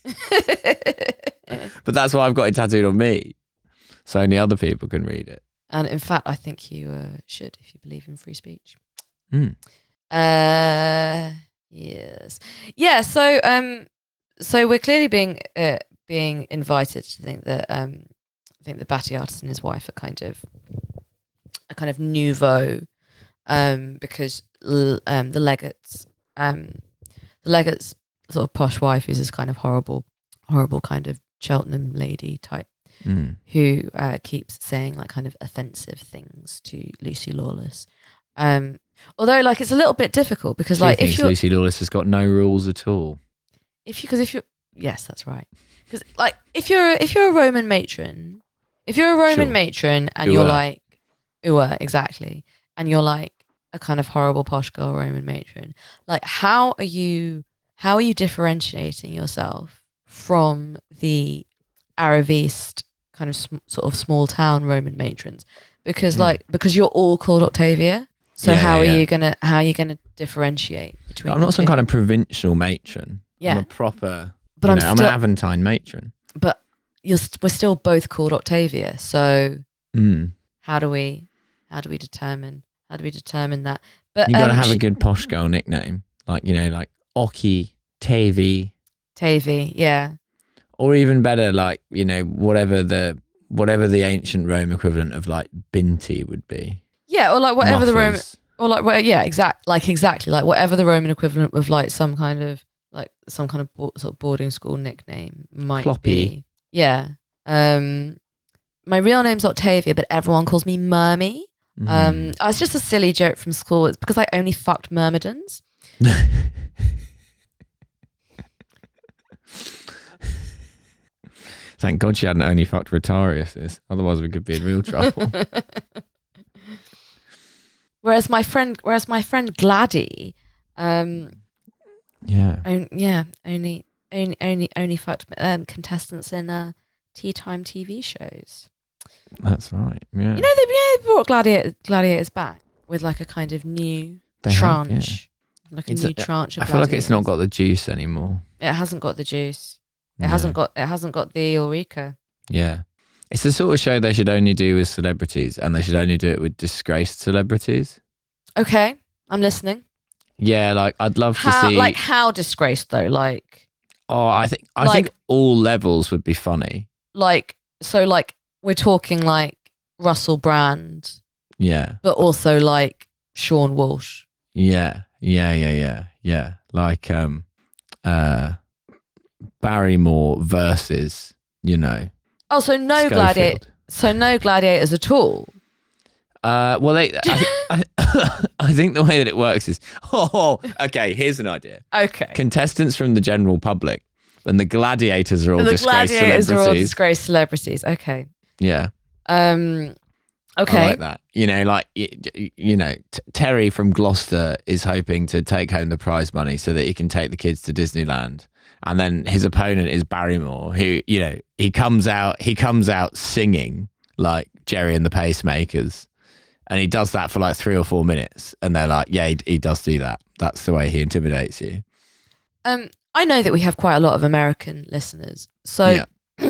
A: but that's why I've got it tattooed on me, so only other people can read it.
B: And in fact, I think you uh, should, if you believe in free speech.
A: Mm.
B: Uh, yes, yeah. So, um, so we're clearly being uh, being invited to think that um, I think that Batty Artist and his wife are kind of a kind of nouveau, um, because l- um, the legates, um, the legate's sort of posh wife is this kind of horrible, horrible kind of Cheltenham lady type.
A: Mm.
B: Who uh, keeps saying like kind of offensive things to Lucy Lawless. Um, although like it's a little bit difficult because
A: She
B: like if
A: thinks
B: you're
A: Lucy Lawless has got no rules at all.
B: if you because if you're yes that's right because like if you're if you're a Roman matron if you're a Roman
A: Sure.
B: matron and
A: Ooh,
B: you're
A: uh.
B: like ooh, uh, exactly, and you're like a kind of horrible posh girl Roman matron, like how are you how are you differentiating yourself from the Aravist kind of sm- sort of small town Roman matrons? Because
A: Mm.
B: like because you're all called Octavia, so
A: Yeah,
B: how
A: yeah,
B: are
A: yeah.
B: you gonna how are you gonna differentiate between
A: I'm
B: the
A: not some
B: two?
A: kind of provincial matron.
B: Yeah.
A: I'm a proper,
B: But
A: you
B: I'm
A: know, I'm
B: still-
A: an Aventine matron.
B: but you're st- we're still both called Octavia, so
A: Mm.
B: how do we how do we determine how do we determine that? But
A: You got to
B: um,
A: have a
B: sh-
A: good posh girl nickname, like, you know, like Oki, Tavi,
B: Tavy, yeah.
A: or even better, like, you know, whatever the whatever the ancient Rome equivalent of like Binti would be.
B: Yeah, or like whatever the Roman
A: Mufflers.
B: or like well, yeah, exact like exactly like whatever the Roman equivalent of like some kind of like some kind of bo- sort of boarding school nickname might
A: Floppy.
B: be. Yeah. Um, my real name's Octavia, but everyone calls me Mermy. Um,
A: Mm.
B: oh, it's just a silly joke from school. It's because I only fucked myrmidons.
A: Thank God she hadn't only fucked Rotariuses. Otherwise, we could be in real trouble.
B: whereas my friend, whereas my friend Gladdy, um,
A: Yeah.
B: on, yeah, only only only only fucked um, contestants in uh, tea time T V shows.
A: That's right. Yeah.
B: You know, they, you know, they brought Gladiator, Gladiators back with like a kind of new
A: They have, yeah.
B: tranche, like a
A: It's
B: new
A: a-
B: tranche of
A: I feel like it's not
B: Gladiators.
A: got the juice anymore.
B: It hasn't got the juice. It
A: No.
B: hasn't got. It hasn't got the Eureka.
A: Yeah. It's the sort of show they should only do with celebrities, and they should only do it with disgraced celebrities.
B: Okay, I'm listening.
A: Yeah, like I'd love to
B: How,
A: see.
B: like how disgraced though? Like,
A: oh, I think I
B: like-
A: think all levels would be funny.
B: like so like we're talking like Russell Brand,
A: Yeah,
B: but also like Sean Walsh.
A: yeah, yeah, yeah, yeah, yeah. Like um, uh, Barrymore versus, you know,
B: Oh, so no gladiator.
A: Schofield.
B: So no gladiators at all.
A: Uh, well, they, I, I, I think the way that it works is, oh, okay. Here's an idea:
B: Okay.
A: contestants from the general public, and the gladiators are all
B: the
A: disgraced
B: gladiators are all
A: celebrities.
B: disgraced celebrities. Okay.
A: Yeah.
B: Um.
A: I
B: Okay.
A: like that. You know, like, y- y- you know, T- Terry from Gloucester is hoping to take home the prize money so that he can take the kids to Disneyland. And then his opponent is Barrymore, who, you know, he comes out, he comes out singing like Jerry and the Pacemakers. And he does that for like three or four minutes. And they're like, yeah, he, he does do that. That's the way he intimidates you.
B: Um. I know that we have quite a lot of American listeners. So,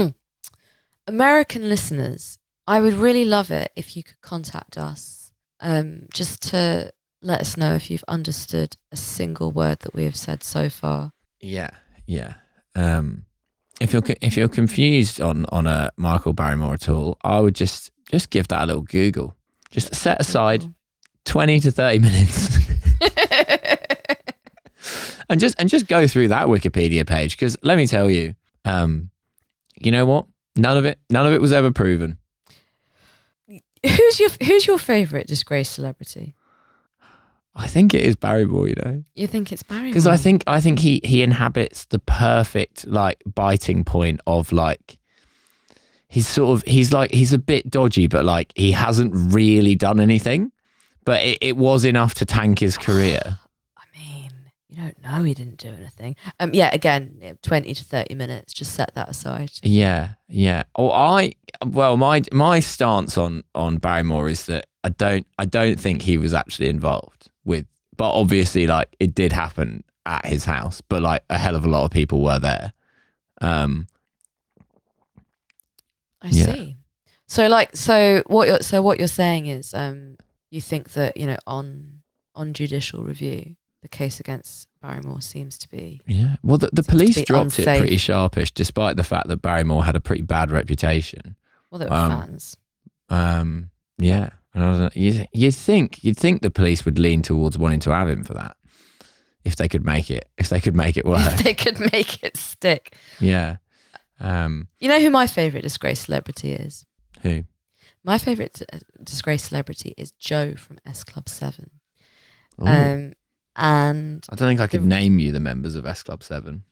B: American listeners, I would really love it if you could contact us, um, just to let us know if you've understood a single word that we have said so far.
A: Yeah. Yeah. Um, if you're co- if you're confused on on a Michael Barrymore at all, I would just just give that a little Google. Just set aside twenty to thirty minutes and just and just go through that Wikipedia page, because let me tell you, um, you know what? None of it none of it was ever proven.
B: Who's your Who's your favorite disgraced celebrity?
A: I think it is Barrymore, you know,
B: You think it's Barrymore?
A: because I think I think he he inhabits the perfect like biting point of like. He's sort of, he's like, he's a bit dodgy, but like he hasn't really done anything, but it, it was enough to tank his career.
B: I mean, You don't know he didn't do anything. Um, yeah, again, yeah, twenty to thirty minutes. Just set that aside.
A: Yeah, yeah. Or I, well, my my stance on on Barrymore is that I don't I don't think he was actually involved with, but obviously, like it did happen at his house, but like a hell of a lot of people were there. Um,
B: I
A: Yeah.
B: see. So, like, so what you're so what you're saying is, um, you think that you know on on judicial review, the case against Barrymore seems to be
A: yeah. Well, the, the
B: Seems to
A: police
B: be
A: dropped it
B: unsafe.
A: pretty sharpish, despite the fact that Barrymore had a pretty bad reputation.
B: well, they were
A: Um,
B: fans.
A: Um, yeah. And I was like, you you'd think you'd think the police would lean towards wanting to have him for that if they could make it if they could make it work.
B: If they could make it stick.
A: Yeah. Um,
B: You know who my favorite disgraced celebrity is?
A: who?
B: My favorite uh, disgraced celebrity is Joe from S Club Seven.
A: Ooh.
B: Um, and
A: I don't think I could
B: the-
A: name you the members of S Club Seven.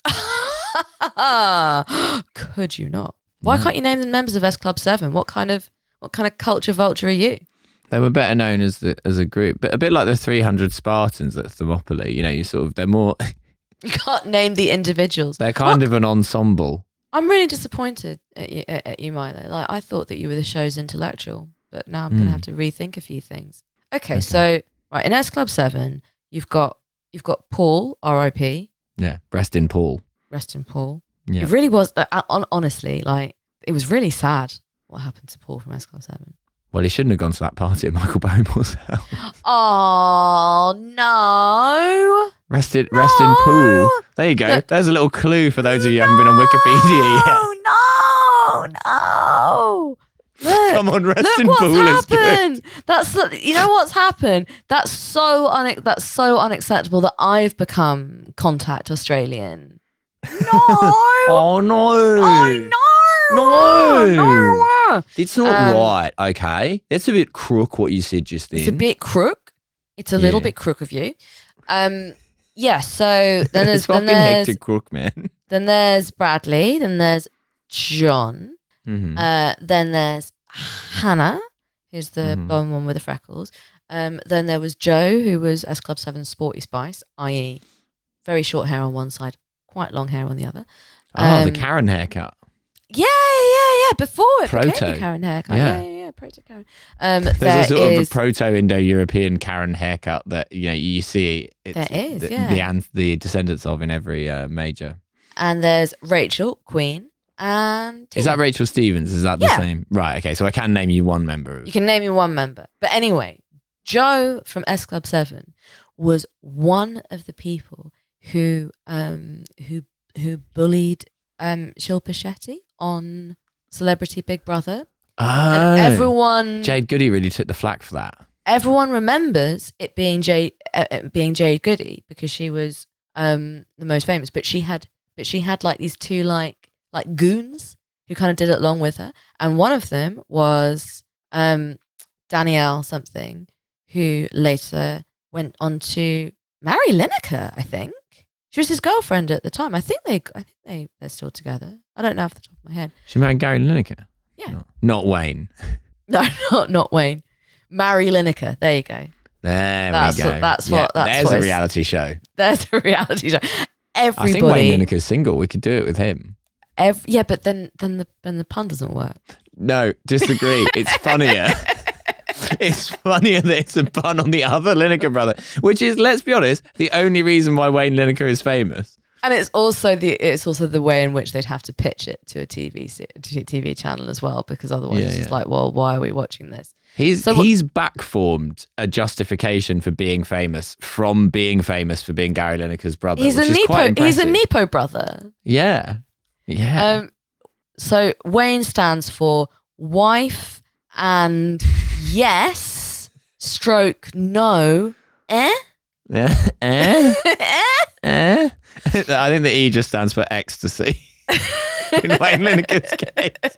B: could you not? Why
A: No.
B: can't you name the members of S Club Seven? What kind of what kind of culture vulture are you?
A: They were better known as the as a group, but a bit like the three hundred Spartans at Thermopylae. You know, you sort of they're more
B: You can't name the individuals.
A: they're kind of an ensemble.
B: I'm really disappointed at you, at at you, Milo. Like I thought that you were the show's intellectual, but now I'm
A: Hmm.
B: gonna have to rethink a few things. Okay,
A: Okay.
B: so right in S Club Seven, you've got you've got Paul, R I P,
A: Yeah, rest in Paul.
B: rest in Paul.
A: Yeah.
B: It really was. Uh, hon- honestly, like it was really sad what happened to Paul from S Club Seven.
A: Well, he shouldn't have gone to that party at Michael Barrymore's house.
B: Oh no!
A: Rest in, rest in Pool. There you go.
B: Look.
A: There's a little clue for those of you who haven't been on Wikipedia yet.
B: No, no, no! Look,
A: Come on, rest
B: look
A: in
B: what's
A: Pool is good.
B: happened. That's the- you know what's happened. That's so une- That's so unacceptable that I've become contact Australian. No!
A: Oh no.
B: Oh, no!
A: No.
B: No!
A: It's not
B: Um,
A: right, okay? It's a bit crook what you said just then.
B: It's a bit crook. It's a little
A: Yeah.
B: bit crook of you. Um, yeah. So then there's
A: it's
B: then
A: fucking
B: there's
A: hectic crook, man.
B: then there's Bradley. Then there's John.
A: Mhm.
B: Uh, then there's Hannah, who's the
A: Mhm.
B: blonde one with the freckles. Um, then there was Joe, who was S Club Seven Sporty Spice, that is, very short hair on one side, quite long hair on the other.
A: Oh, the
B: um,
A: Karen haircut.
B: Yeah, yeah, yeah. Before it became
A: Proto.
B: the Karen haircut.
A: Yeah.
B: Yeah, yeah, yeah. Proto Karen. Um,
A: There's
B: there
A: a sort of a
B: is-
A: proto-Indo-European Karen haircut that you know you see. It's
B: There is,
A: the,
B: yeah.
A: the an- the descendants of in every uh, major.
B: and there's Rachel, Queen, and
A: Is that
B: Tina.
A: Rachel Stevens? Is that the
B: Yeah.
A: same? Right. Okay. So I can name you one member. Of,
B: You can name me one member. But anyway, Joe from S Club Seven was one of the people who um who who bullied um Shilpa Shetty on Celebrity Big Brother.
A: oh,
B: And everyone
A: Jade Goody really took the flack for that.
B: everyone remembers it being Jade uh, uh, being Jade Goody because she was um the most famous, but she had but she had like these two like like goons who kind of did it along with her, and one of them was um Danielle something, who later went on to marry Lineker. I think she was his girlfriend at the time. I think they I think they they're still together. I don't know off the top of my head.
A: She married Gary Lineker.
B: Yeah.
A: Not, not Wayne.
B: No, not not Wayne. Marry Lineker. There you go.
A: There
B: That's
A: we go.
B: what- that's
A: Yeah,
B: what- that's
A: There's
B: what
A: a
B: it's-
A: reality show.
B: There's a reality show.
A: I think Wayne
B: Everybody,
A: Lineker's single. We could do it with him.
B: ev- yeah, but then then the then the pun doesn't work.
A: No, disagree. It's funnier. It's funnier that it's a pun on the other Lineker brother, which is, let's be honest, the only reason why Wayne Lineker is famous.
B: And it's also the it's also the way in which they'd have to pitch it to a T V se- to a T V channel as well, because otherwise
A: Yeah,
B: it's just
A: yeah.
B: like, well, why are we watching this?
A: He's
B: So what-
A: he's backformed a justification for being famous from being famous for being Gary Lineker's brother.
B: He's a
A: which is quite
B: Nepo. He's a
A: impressive.
B: Nepo brother.
A: Yeah, yeah.
B: Um, so Wayne stands for wife and yes, stroke no, eh?
A: yeah. Eh?
B: Eh?
A: Eh? I think the E just stands for ecstasy. In Wayne Lineker's case.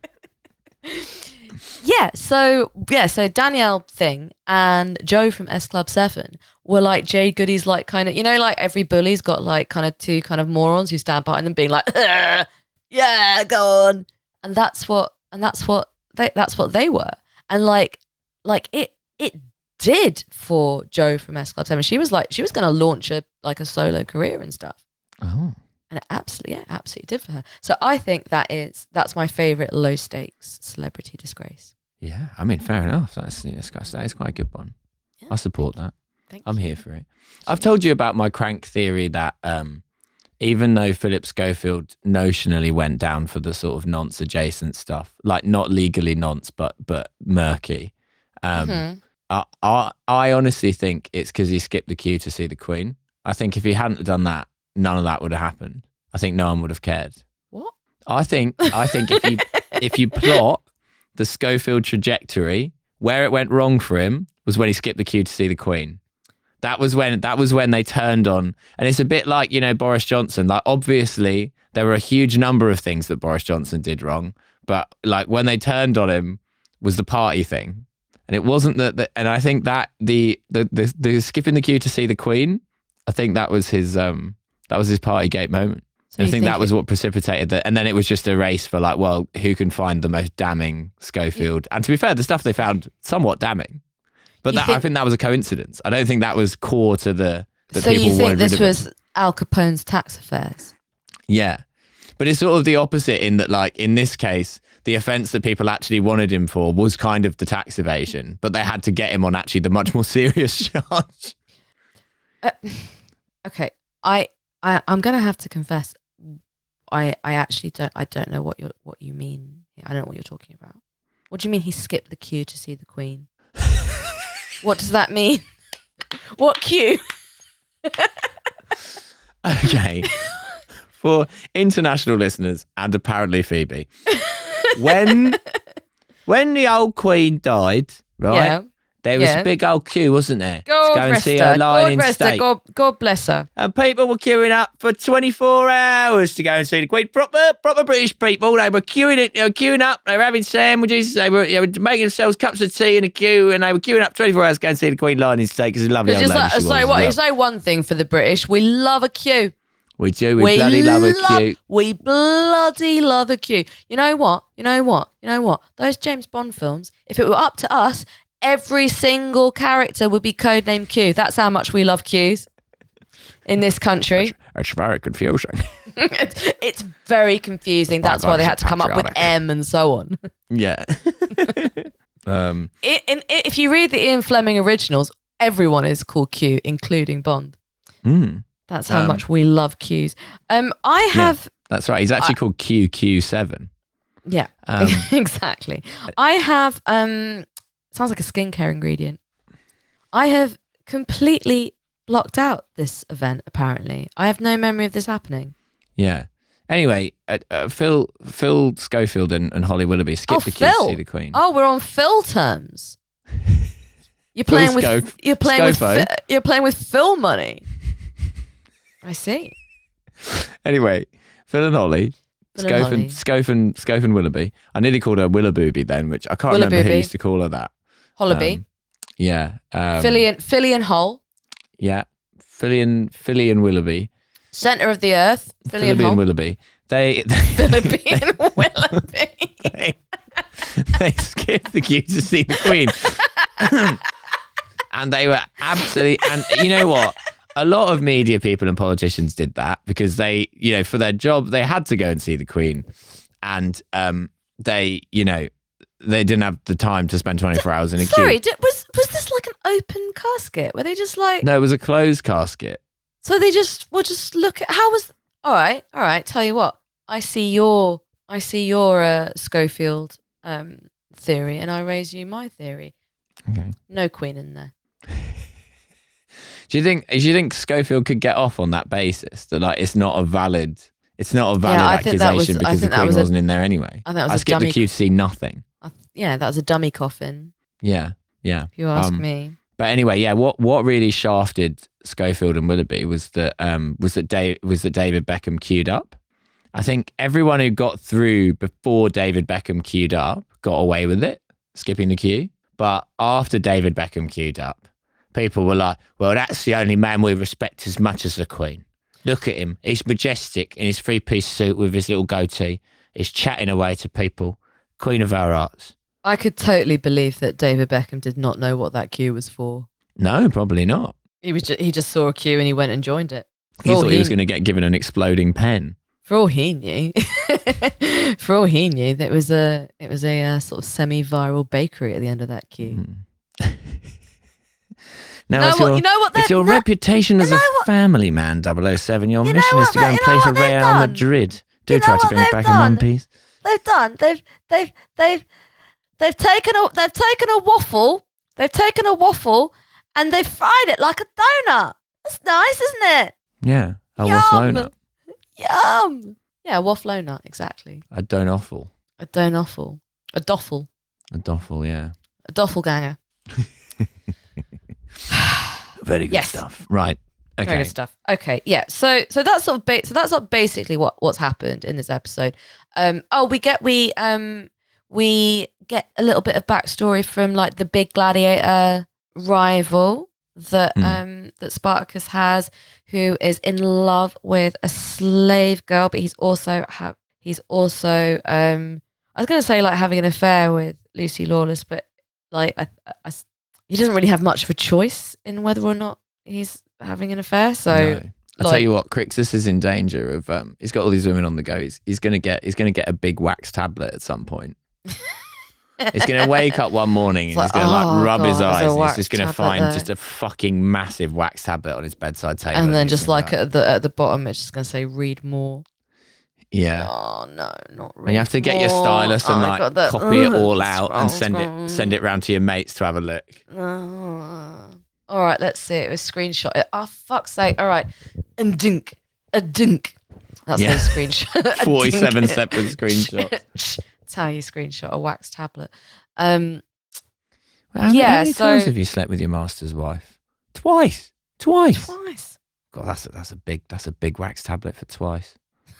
B: Yeah, so yeah, so Danielle Thing and Joe from S Club Seven were like Jade Goody's, like kind of, you know, like every bully's got like kind of two kind of morons who stand behind them being like, "Ugh, yeah, go on, and that's what and that's what they that's what they were, and like like it it did for Jo from S Club seven. She was like, she was going to launch a like a solo career and stuff.
A: Oh,
B: And it absolutely, yeah, absolutely did for her. So I think that is that's my favorite low stakes celebrity disgrace.
A: yeah. I mean, fair enough. That's, that's that is quite a good one.
B: Yeah.
A: I support that.
B: Thank
A: I'm
B: you.
A: here for it. I've told you about my crank theory that um, even though Philip Schofield notionally went down for the sort of nonce adjacent stuff, like not legally nonce, but but murky. Um,
B: Mhm.
A: I, I I honestly think it's because he skipped the queue to see the Queen. I think if he hadn't done that, none of that would have happened. I think no one would have cared.
B: What?
A: I think I think if you if you plot the Schofield trajectory, where it went wrong for him was when he skipped the queue to see the Queen. That was when that was when they turned on. And it's a bit like, you know, Boris Johnson. Like, obviously, there were a huge number of things that Boris Johnson did wrong. But like when they turned on him was the party thing. And it wasn't that, that and I think that the, the the the skipping the queue to see the Queen, I think that was his um that was his Partygate moment.
B: So
A: I
B: you
A: think that was
B: it-
A: what precipitated that. And then it was just a race for like, well, who can find the most damning Schofield? And to be fair, the stuff they found somewhat damning. But
B: You
A: that, I
B: think-
A: think that was a coincidence. I don't think that was core to the that
B: So
A: people
B: you think
A: wanted rid
B: this
A: of him.
B: was Al Capone's tax affairs?
A: Yeah. But it's sort of the opposite in that, like, in this case, the offence that people actually wanted him for was kind of the tax evasion, but they had to get him on actually the much more serious charge.
B: Uh, okay, I, I I'm gonna have to confess, I I actually don't I don't know what you what you mean. I don't know what you're talking about. What do you mean he skipped the queue to see the Queen? What does that mean? What queue?
A: Okay. For international listeners and apparently Phoebe, when when the old Queen died, right,
B: Yeah.
A: there was
B: yeah.
A: a big old queue, wasn't there?
B: God
A: to go and
B: rest
A: see
B: her.
A: her lying
B: God
A: in
B: rest her.
A: state.
B: God, God bless her.
A: And people were queuing up for twenty-four hours to go and see the Queen. Proper, proper British people. They were queuing it. They were queuing up. They were having sandwiches. They were, they were making themselves cups of tea in a queue, and they were queuing up twenty-four hours to go and see the Queen lying in state because it's a lovely
B: It's
A: old
B: just
A: lady
B: like,
A: she
B: it's
A: was
B: like
A: as
B: what?
A: well.
B: It's like one thing for the British. We love a queue.
A: We do. We, bloody love a queue.
B: We bloody love a queue. You know what? You know what? You know what? Those James Bond films, if it were up to us, every single character would be codenamed Q. That's how much we love queues in this country.
A: It's very confusing.
B: it's, it's very confusing. That's why they had to come up with
A: Patriotic.
B: M and so on.
A: Yeah. um.
B: In, in, if you read the Ian Fleming originals, everyone is called Q, including Bond.
A: mm,
B: That's how
A: Um,
B: much we love queues. Um, I have,
A: that's right. He's actually
B: I-
A: called Q Q seven.
B: yeah,
A: Um,
B: exactly. I have, um, sounds like a skincare ingredient. I have completely blocked out this event, apparently. I have no memory of this happening.
A: yeah. Anyway, uh, uh, Phil Phil Schofield and, and Holly Willoughby skipped
B: Oh,
A: the queue to
B: Phil.
A: see the Queen.
B: Oh, we're on Phil terms. You're playing with
A: Scof-
B: you're playing with
A: Scofo.
B: Fi- you're playing with Phil money. I see.
A: Anyway, Phil and Holly,
B: Phil and
A: Scof
B: Holly.
A: and, Scof and, Scof and Willoughby. I nearly called her Willabooby then, which I can't remember who
B: Willabooby.
A: used to call her that.
B: Hollaby,
A: Um, yeah. Um,
B: Philly and Philly and Hull,
A: Yeah. Philly and, Philly and Willoughby.
B: center of the earth. Philly and
A: Philloughby and
B: Hull.
A: Willoughby. They,
B: Philippi and Willoughby.
A: they, they skipped the queue to see the Queen. And they were absolutely, and you know what? A lot of media people and politicians did that because they, you know, for their job, they had to go and see the Queen. And um, they, you know, they didn't have the time to spend twenty-four hours in a
B: Sorry,
A: queue.
B: did, was was this like an open casket? Were they just like
A: No, it was a closed casket.
B: so they just will just look at how was all right, all right, tell you what. I see your I see your uh, Schofield um, theory and I raise you my theory.
A: Okay.
B: No Queen in there.
A: Do you think, do you think Schofield could get off on that basis that like it's not a valid, it's not a valid
B: Yeah, I think that was-
A: accusation
B: I
A: because the
B: think that
A: Queen
B: was a-
A: wasn't in there anyway?
B: I think that was
A: I
B: a
A: skipped the
B: dummy-
A: queue to see nothing.
B: I, yeah, that was a dummy coffin,
A: Yeah, yeah.
B: if you ask
A: Um,
B: me.
A: But anyway, yeah. What what really shafted Schofield and Willoughby was that um was that Dave was that David Beckham queued up. I think everyone who got through before David Beckham queued up got away with it, skipping the queue. But after David Beckham queued up, people were like, "Well, that's the only man we respect as much as the Queen. Look at him; he's majestic in his three-piece suit with his little goatee. He's chatting away to people. Queen of our hearts."
B: I could totally believe that David Beckham did not know what that queue was for.
A: No, probably not.
B: He was just, he just saw a queue and he went and joined it.
A: He thought he was going to get given an exploding pen.
B: For all he knew, for all he knew, that was a it was a uh, sort of semi-viral bakery at the end of that queue.
A: Mm. Now,
B: You know
A: it's
B: what-
A: your,
B: you know what
A: it's
B: they've
A: your
B: no-
A: reputation as
B: you
A: a
B: know what-
A: family man, double oh seven. Your
B: You know
A: mission is
B: what
A: to go
B: they-
A: and
B: you
A: play
B: know
A: for
B: what they've
A: Real
B: done?
A: Madrid. Do
B: You
A: try
B: know
A: to
B: what
A: bring it
B: they've
A: back in one
B: done?
A: piece.
B: They've done. They've they've they've they've taken a they've taken a waffle. They've taken a waffle and they've fried it like a donut. That's nice, isn't it?
A: Yeah, a
B: Yum.
A: waffle.
B: Yum. Yeah, a waffle nut, exactly.
A: A donoffle.
B: A donoffle. A doffle.
A: A doffle, yeah.
B: A doppelganger.
A: Very good
B: Yes.
A: stuff. Right.
B: Very
A: Okay.
B: good stuff. Okay, yeah. So so that's sort of ba- so that's sort of basically what what's happened in this episode. Um. Oh, we get we um we get a little bit of backstory from like the big gladiator rival that
A: Hmm.
B: um that Spartacus has, who is in love with a slave girl, but he's also have he's also um I was gonna say like having an affair with Lucy Lawless, but like I, I- I s- he doesn't really have much of a choice in whether or not he's having an affair. So
A: No. I'll tell
B: like-
A: you what, Crixus is in danger of um he's got all these women on the go. He's, he's gonna get he's gonna get a big wax tablet at some point. He's gonna wake up one morning and
B: It's
A: he's
B: like,
A: gonna like
B: "Oh,
A: rub his
B: God, there's a
A: eyes and he's
B: wax
A: just gonna
B: tablet
A: find
B: there."
A: just a fucking massive wax tablet on his bedside table.
B: and then
A: he's
B: just
A: gonna
B: like
A: go,
B: at the at the bottom, it's just gonna say "read more."
A: yeah.
B: Oh no, not read
A: And you have to get your
B: more.
A: stylus and
B: Oh, I
A: like
B: got that-
A: copy it
B: Ugh,
A: all
B: it's
A: out
B: wrong,
A: and
B: it's
A: send
B: wrong.
A: it send it round to your mates to have a look.
B: Uh, all right, let's see. It was screenshot it. Oh fuck's sake! All right, a dink, a dink. That's
A: Yeah.
B: how you screenshot. a
A: forty-seven
B: dink.
A: separate screenshots.
B: That's how you screenshot a wax tablet. Um,
A: How many,
B: Yeah,
A: how many
B: so-
A: times have you slept with your master's wife? Twice. Twice.
B: twice.
A: God, that's a, that's a big that's a big wax tablet for twice.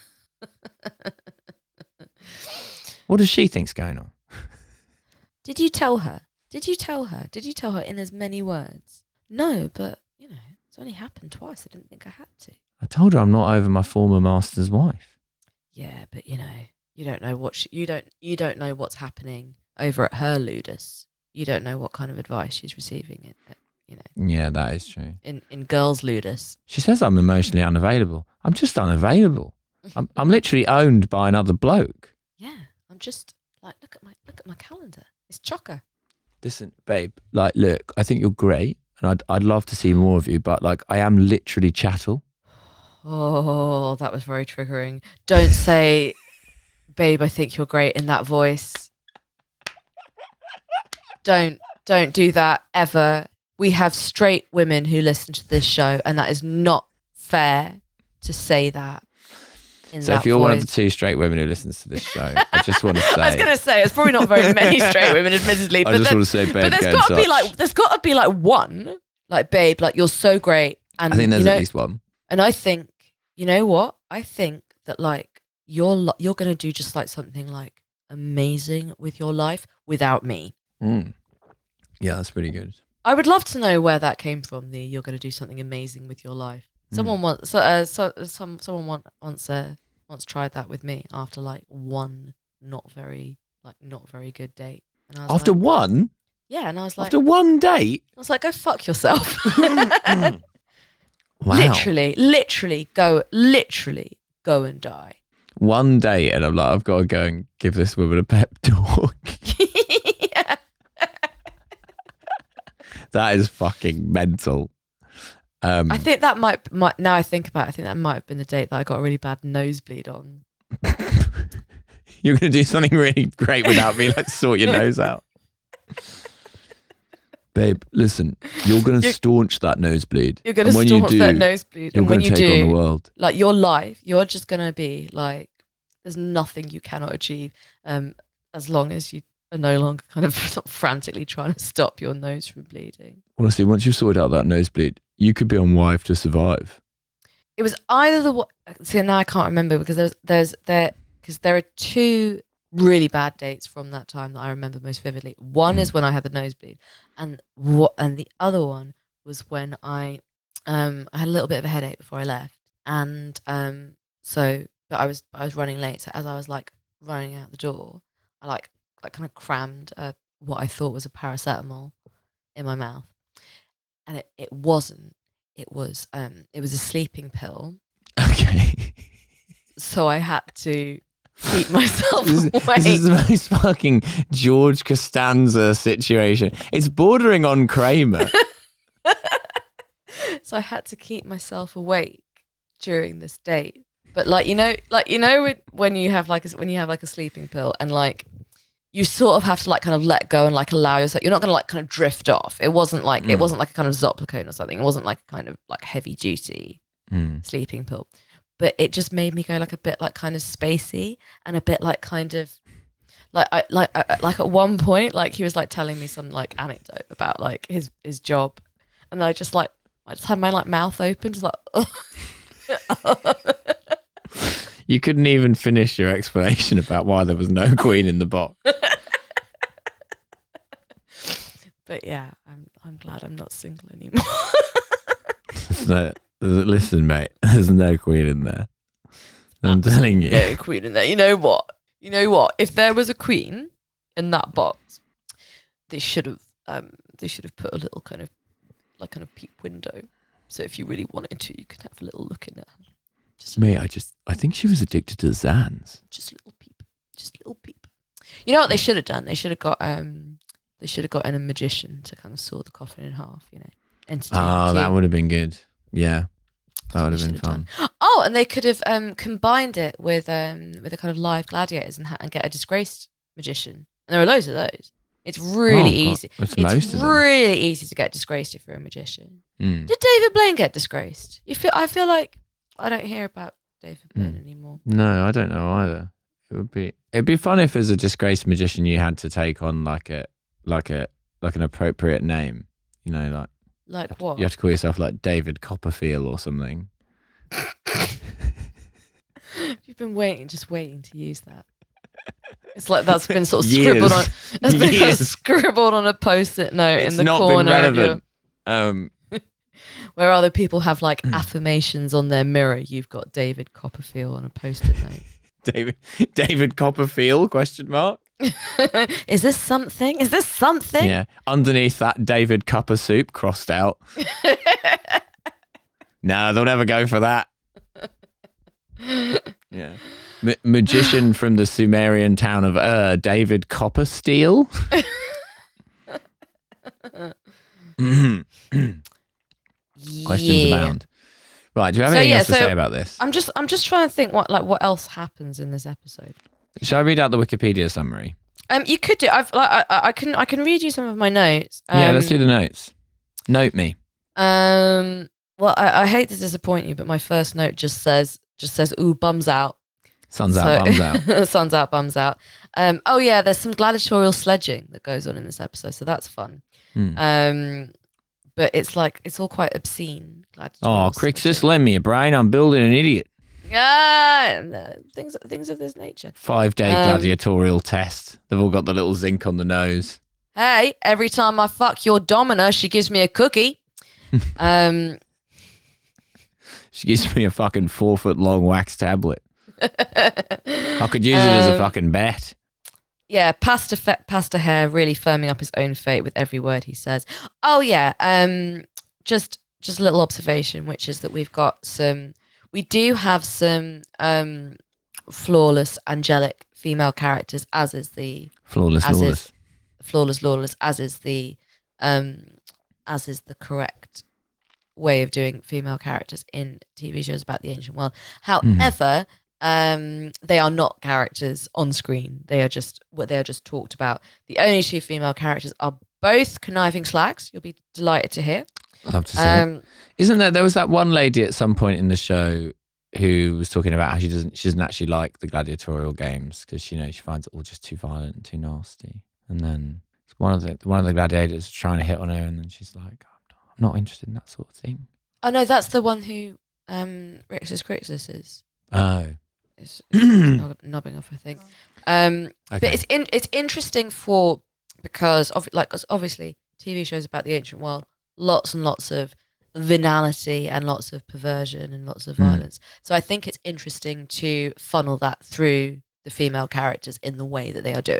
A: What does she think's going on?
B: Did you tell her? Did you tell her? Did you tell her in as many words? No, but you know, it's only happened twice. I didn't think I had to.
A: I told her I'm not over my former master's wife.
B: Yeah, but you know, you don't know what she, you don't you don't know what's happening over at her ludus. You don't know what kind of advice she's receiving in, uh, you know,
A: Yeah, that is true.
B: in in girls' ludus.
A: She says I'm emotionally unavailable. I'm just unavailable. I'm I'm literally owned by another bloke.
B: Yeah, I'm just like look at my look at my calendar. It's chocker.
A: Listen, babe, like look, I think you're great and I'd I'd love to see more of you, but like I am literally chattel.
B: Oh, that was very triggering. Don't say, babe, I think you're great in that voice. Don't don't do that ever. We have straight women who listen to this show, and that is not fair to say that. In
A: So
B: that
A: if you're one of the
B: voice.
A: two straight women who listens to this show, I just want to say
B: I was gonna say it's probably not very many straight women, admittedly,
A: I
B: but,
A: just
B: then-
A: want to say, babe,
B: but there's
A: get in
B: got to be
A: touch.
B: like there's got to be like one, like babe, like you're so great, and
A: I think there's
B: you know,
A: at least one.
B: and I think, you know what? I think that like you're lo- you're gonna do just like something like amazing with your life without me.
A: Mm. Yeah, that's pretty good.
B: I would love to know where that came from. The you're gonna do something amazing with your life.
A: Mm.
B: Someone wants so, uh, so some someone want, once uh, once tried that with me after like one not very like not very good date. And I was
A: After
B: like,
A: one,
B: yeah, and I was like,
A: after one date,
B: I was like, go fuck yourself.
A: wow.
B: Literally, literally go, literally go and die.
A: One date, and I'm like, I've got to go and give this woman a pep talk.
B: Yeah.
A: That is fucking mental. Um,
B: I think that might, might now I think about it, I think that might have been the date that I got a really bad nosebleed on.
A: you're going to do something really great without me. Let's sort your nose out. Babe, listen, you're going to
B: You're-
A: staunch that nosebleed.
B: You're gonna
A: And when you
B: staunch
A: do,
B: that nosebleed,
A: You're
B: and when
A: going
B: you
A: to take on the
B: do,
A: world.
B: like your life, you're just gonna be like, there's nothing you cannot achieve, um, as long as you are no longer kind of, sort of frantically trying to stop your nose from bleeding.
A: Honestly, once you've sorted out that nosebleed, you could be on Wife to Survive.
B: It was either the one. See, now I can't remember because there's there's there because there are two really bad dates from that time that I remember most vividly. One
A: Mm.
B: is when I had the nosebleed, and what and the other one was when I um I had a little bit of a headache before I left, and um so but I was I was running late, so as I was like running out the door, I like like kind of crammed uh, what I thought was a paracetamol in my mouth, and it, it wasn't. It was um it was a sleeping pill.
A: Okay.
B: So I had to keep myself
A: This is,
B: awake.
A: this is the most fucking George Costanza situation. It's bordering on Kramer.
B: So I had to keep myself awake during this date. But like you know, like you know, when you have like a, when you have like a sleeping pill, and like you sort of have to like kind of let go and like allow yourself. You're not going to like kind of drift off. It wasn't like mm. it wasn't like a kind of Zopicone or something. It wasn't like a kind of like heavy duty
A: mm.
B: sleeping pill. But it just made me go like a bit like kind of spacey and a bit like kind of like I like I, like at one point like he was like telling me some like anecdote about like his his job, and I just like I just had my like mouth open, just like.
A: You couldn't even finish your explanation about why there was no queen in the box.
B: But yeah, I'm I'm glad I'm not single anymore.
A: No, listen, mate, there's no queen in there. I'm telling you.
B: No queen in there. You know what? You know what? If there was a queen in that box, they should have um they should have put a little kind of like kind of peep window. So if you really wanted to, you could have a little look in there.
A: Just Mate, I just I think she was addicted to Zans.
B: Just a little peep. Just a little peep. You know what they should have done? They should have got um they should have gotten a magician to kind of saw the coffin in half, you know.
A: Oh, that would have been good. Yeah. That would have been fun.
B: Done. Oh, and they could have um combined it with um with a kind of live gladiators and, ha- and get a disgraced magician. And there are loads of those. It's really
A: oh,
B: easy.
A: It's
B: most really easy to get disgraced if you're a magician.
A: Mm.
B: Did David Blaine get disgraced? You feel I feel like I don't hear about David Blaine mm. anymore.
A: No, I don't know either. It would be it'd be fun if as a disgraced magician you had to take on like a like a like an appropriate name. You know, like
B: like what?
A: You have to call yourself like David Copperfield or something.
B: You've been waiting, just waiting to use that. It's like that's been sort of scribbled on. That's been kind of scribbled on a post-it note
A: it's
B: in the
A: not
B: corner.
A: Been relevant. Your, um,
B: where other people have like affirmations on their mirror, you've got David Copperfield on a post-it note.
A: David David Copperfield? Question mark.
B: Is this something? Is this something?
A: Yeah. Underneath that, David Cupper Soup crossed out. No, they'll never go for that. Yeah. M- magician from the Sumerian town of Ur, David Coppersteel. Questions
B: yeah.
A: abound. Right, do you have
B: so,
A: anything
B: yeah,
A: else to
B: so
A: say about this?
B: I'm just I'm just trying to think what like what else happens in this episode.
A: Shall I read out the Wikipedia summary?
B: Um, you could do. I've like I, I can I can read you some of my notes. Um,
A: yeah, let's do the notes. Note me.
B: Um. Well, I, I hate to disappoint you, but my first note just says just says ooh bums out.
A: Sun's
B: so,
A: out, bums out.
B: Sun's out, bums out. Um. Oh yeah, there's some gladiatorial sledging that goes on in this episode, so that's fun.
A: Hmm.
B: Um. But it's like it's all quite obscene.
A: Oh, Crix, just lend me a brain. I'm building an idiot.
B: Yeah, uh, things things of this nature.
A: Five day
B: um,
A: gladiatorial test. They've all got the little zinc on the nose.
B: Hey, every time I fuck your domina, she gives me a cookie. um,
A: she gives me a fucking four foot long wax tablet. I could use um, it as a fucking bet.
B: Yeah, Pastor Fe- Pastor Hare really firming up his own fate with every word he says. Oh yeah, um, just just a little observation, which is that we've got some, we do have some um, flawless, angelic female characters, as is the
A: flawless,
B: as
A: lawless,
B: is, flawless, lawless, as is the um, as is the correct way of doing female characters in T V shows about the ancient world. However. Mm. Um, they are not characters on screen. They are just what they are just talked about. The only two female characters are both conniving slags. You'll be delighted to hear.
A: Love to see. Um, Isn't there? There was that one lady at some point in the show who was talking about how she doesn't she doesn't actually like the gladiatorial games because you know she finds it all just too violent and too nasty. And then one of the one of the gladiators trying to hit on her, and then she's like, "I'm not interested in that sort of thing."
B: Oh no, that's the one who um, Rixus Crixus is.
A: Oh.
B: It's, it's knobbing off, I think. Um,
A: okay.
B: But it's in, it's interesting for because of like obviously T V shows about the ancient world, lots and lots of venality and lots of perversion and lots of
A: mm.
B: violence. So I think it's interesting to funnel that through the female characters in the way that they are doing.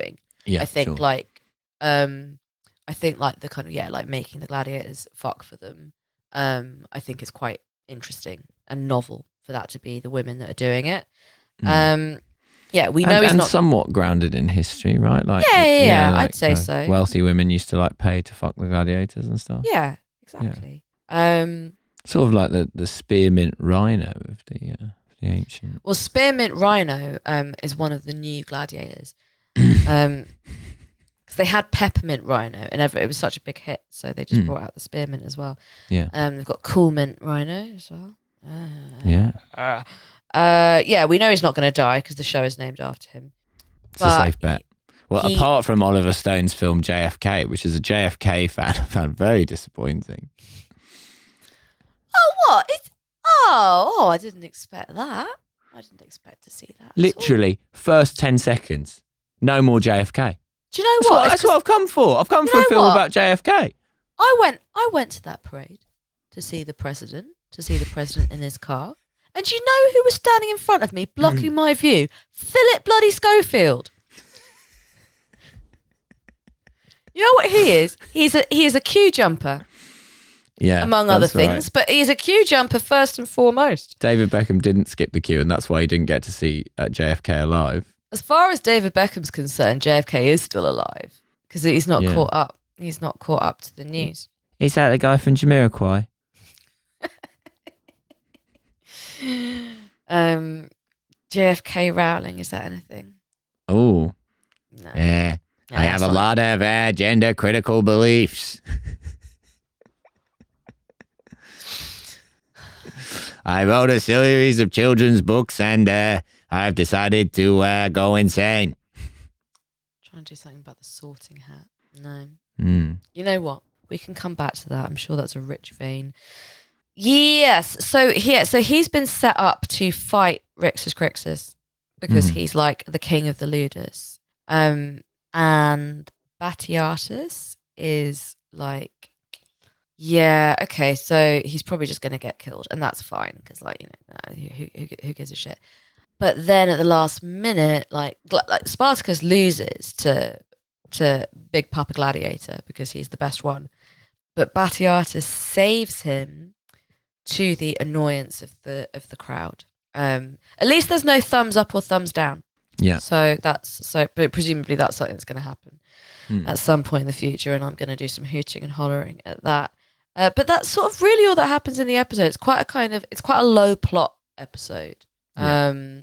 A: Yeah,
B: I think
A: sure.
B: like um I think like the kind of yeah, like making the gladiators fuck for them. Um, I think is quite interesting and novel for that to be the women that are doing it.
A: Mm.
B: Um, yeah, we know
A: And
B: he's
A: and
B: not.
A: somewhat grounded in history, right? Like
B: Yeah, yeah,
A: yeah,
B: yeah, I'd
A: like
B: say
A: uh,
B: so.
A: wealthy women used to like pay to fuck the gladiators and stuff.
B: Yeah,
A: Yeah,
B: exactly. Um,
A: sort of like the the spearmint rhino of the uh, the ancient.
B: well, Spearmint Rhino um is one of the new gladiators. Um, because they had Peppermint Rhino, and ever it was such a big hit, so they just
A: Mm,
B: brought out the Spearmint as well.
A: yeah,
B: Um, they've got Cool Mint Rhino as well.
A: yeah.
B: Uh, uh, yeah, we know he's not going to die because the show is named after him.
A: It's a
B: But
A: safe bet. Well,
B: he,
A: apart from Oliver Stone's film J F K, which is a J F K fan, I found very disappointing.
B: oh, what? It's oh, oh, I didn't expect that. I didn't expect to see that. at all.
A: Literally, first ten seconds, no more J F K.
B: Do you know
A: That's
B: what?
A: what,
B: It's
A: that's
B: 'cause
A: what I've come for. I've come
B: You
A: for a
B: know
A: film
B: what?
A: about J F K.
B: I went, I went to that parade to see the president, to see the president in his car, and do you know who was standing in front of me, blocking my view? Philip bloody Schofield. You know what he is? He's a he is a queue jumper,
A: Yeah,
B: among other
A: that's right.
B: things, but he's a queue jumper first and foremost.
A: David Beckham didn't skip the queue, and that's why he didn't get to see uh, J F K alive.
B: As far as David Beckham's concerned, J F K is still alive because he's not
A: Yeah.
B: caught up. He's not caught up to the news.
A: Is that the guy from Jamiroquai?
B: um, J F K Rowling, is that anything?
A: Oh,
B: No.
A: yeah.
B: No,
A: I have
B: that's
A: a
B: not-
A: lot of uh, gender critical beliefs. I wrote a series of children's books, and uh, I've decided to uh, go insane.
B: Trying to do something about the sorting hat. No.
A: Mm.
B: You know what? We can come back to that. I'm sure that's a rich vein. Yes. So here, so he's been set up to fight Rixus Crixus because
A: Mhm.
B: he's like the king of the Ludus. Um, and Batiatus is like, yeah, okay, so he's probably just going to get killed, and that's fine because, like, you know, who, who, who gives a shit? But then at the last minute, like, like Spartacus loses to to Big Papa Gladiator because he's the best one, but Batiatus saves him to the annoyance of the of the crowd. Um, at least there's no thumbs up or thumbs down.
A: Yeah.
B: So that's so, but presumably that's something that's going to happen
A: Hmm.
B: at some point in the future, and I'm going to do some hooting and hollering at that. Uh, but that's sort of really all that happens in the episode. It's quite a kind of, it's quite a low plot episode.
A: Yeah.
B: Um,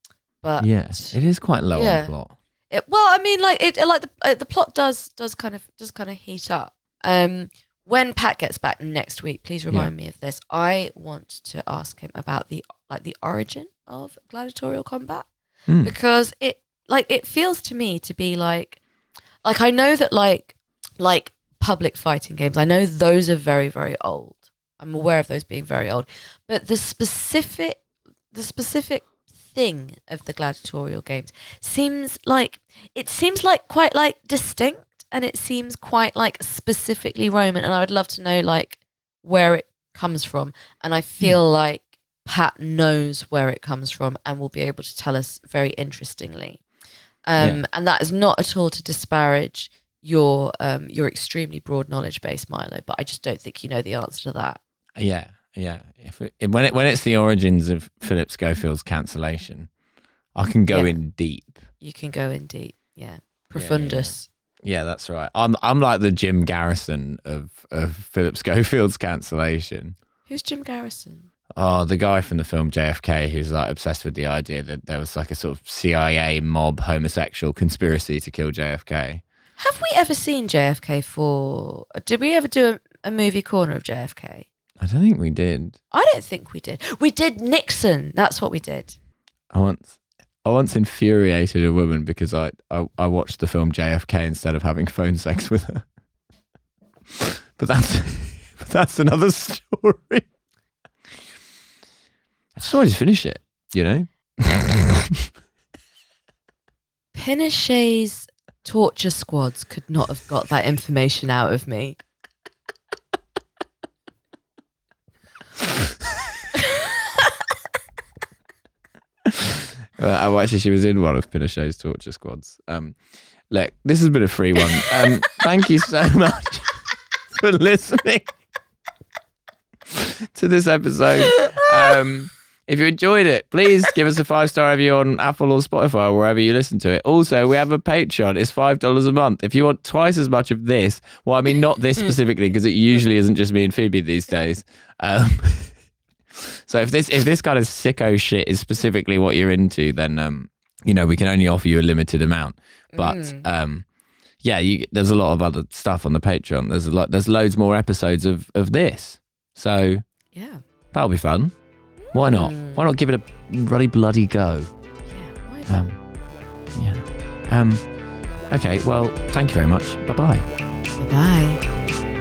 B: but
A: Yeah, it is quite low
B: yeah.
A: on plot.
B: It, well, I mean, like it, like the uh, the plot does does kind of does kind of heat up. Um, when Pat gets back next week, please remind me of this. I want to ask him about the like the origin of gladiatorial combat
A: Mm.
B: because it like it feels to me to be like like I know that like like public fighting games, I know those are very very old. I'm aware of those being very old, but the specific the specific thing of the gladiatorial games seems like it seems like quite like distinct, and it seems quite like specifically Roman, and I would love to know like where it comes from, and I feel mm. like Pat knows where it comes from and will be able to tell us very interestingly. Um, yeah. And that is not at all to disparage your um, your extremely broad knowledge base, Milo, but I just don't think you know the answer to that.
A: Yeah, yeah. If it, when it when it's the origins of Philip Schofield's cancellation, I can go
B: yeah.
A: in deep.
B: You can go in deep, yeah. Profundus.
A: Yeah, yeah. yeah, that's right. I'm I'm like the Jim Garrison of of Philip Schofield's cancellation.
B: Who's Jim Garrison?
A: Oh, the guy from the film J F K who's like obsessed with the idea that there was like a sort of C I A mob homosexual conspiracy to kill J F K.
B: Have we ever seen J F K for... Did we ever do a, a movie corner of J F K?
A: I don't think we did.
B: I don't think we did. We did Nixon. That's what we did.
A: I once, I once infuriated a woman because I, I, I watched the film J F K instead of having phone sex with her. But that's, but that's another story. I just wanted to finish it, you know?
B: Pinochet's torture squads could not have got that information out of me.
A: uh, actually, she was in one of Pinochet's torture squads. Um, look, this has been a free one. Um, thank you so much for listening to this episode. Um, if you enjoyed it, please give us a five-star review on Apple or Spotify or wherever you listen to it. Also, we have a Patreon. It's five dollars a month. If you want twice as much of this, well, I mean, not this specifically, because it usually isn't just me and Phoebe these days. Um, so if this if this kind of sicko shit is specifically what you're into, then, um, you know, we can only offer you a limited amount. But
B: Mm.
A: um, yeah, you, there's a lot of other stuff on the Patreon. There's a lot. There's loads more episodes of, of this. So
B: Yeah.
A: that'll be fun. Why not?
B: Mm.
A: Why not give it a bloody bloody go?
B: Yeah. Why not?
A: Um, yeah. Um. Okay. Well, thank you very much. Bye bye.
B: Bye.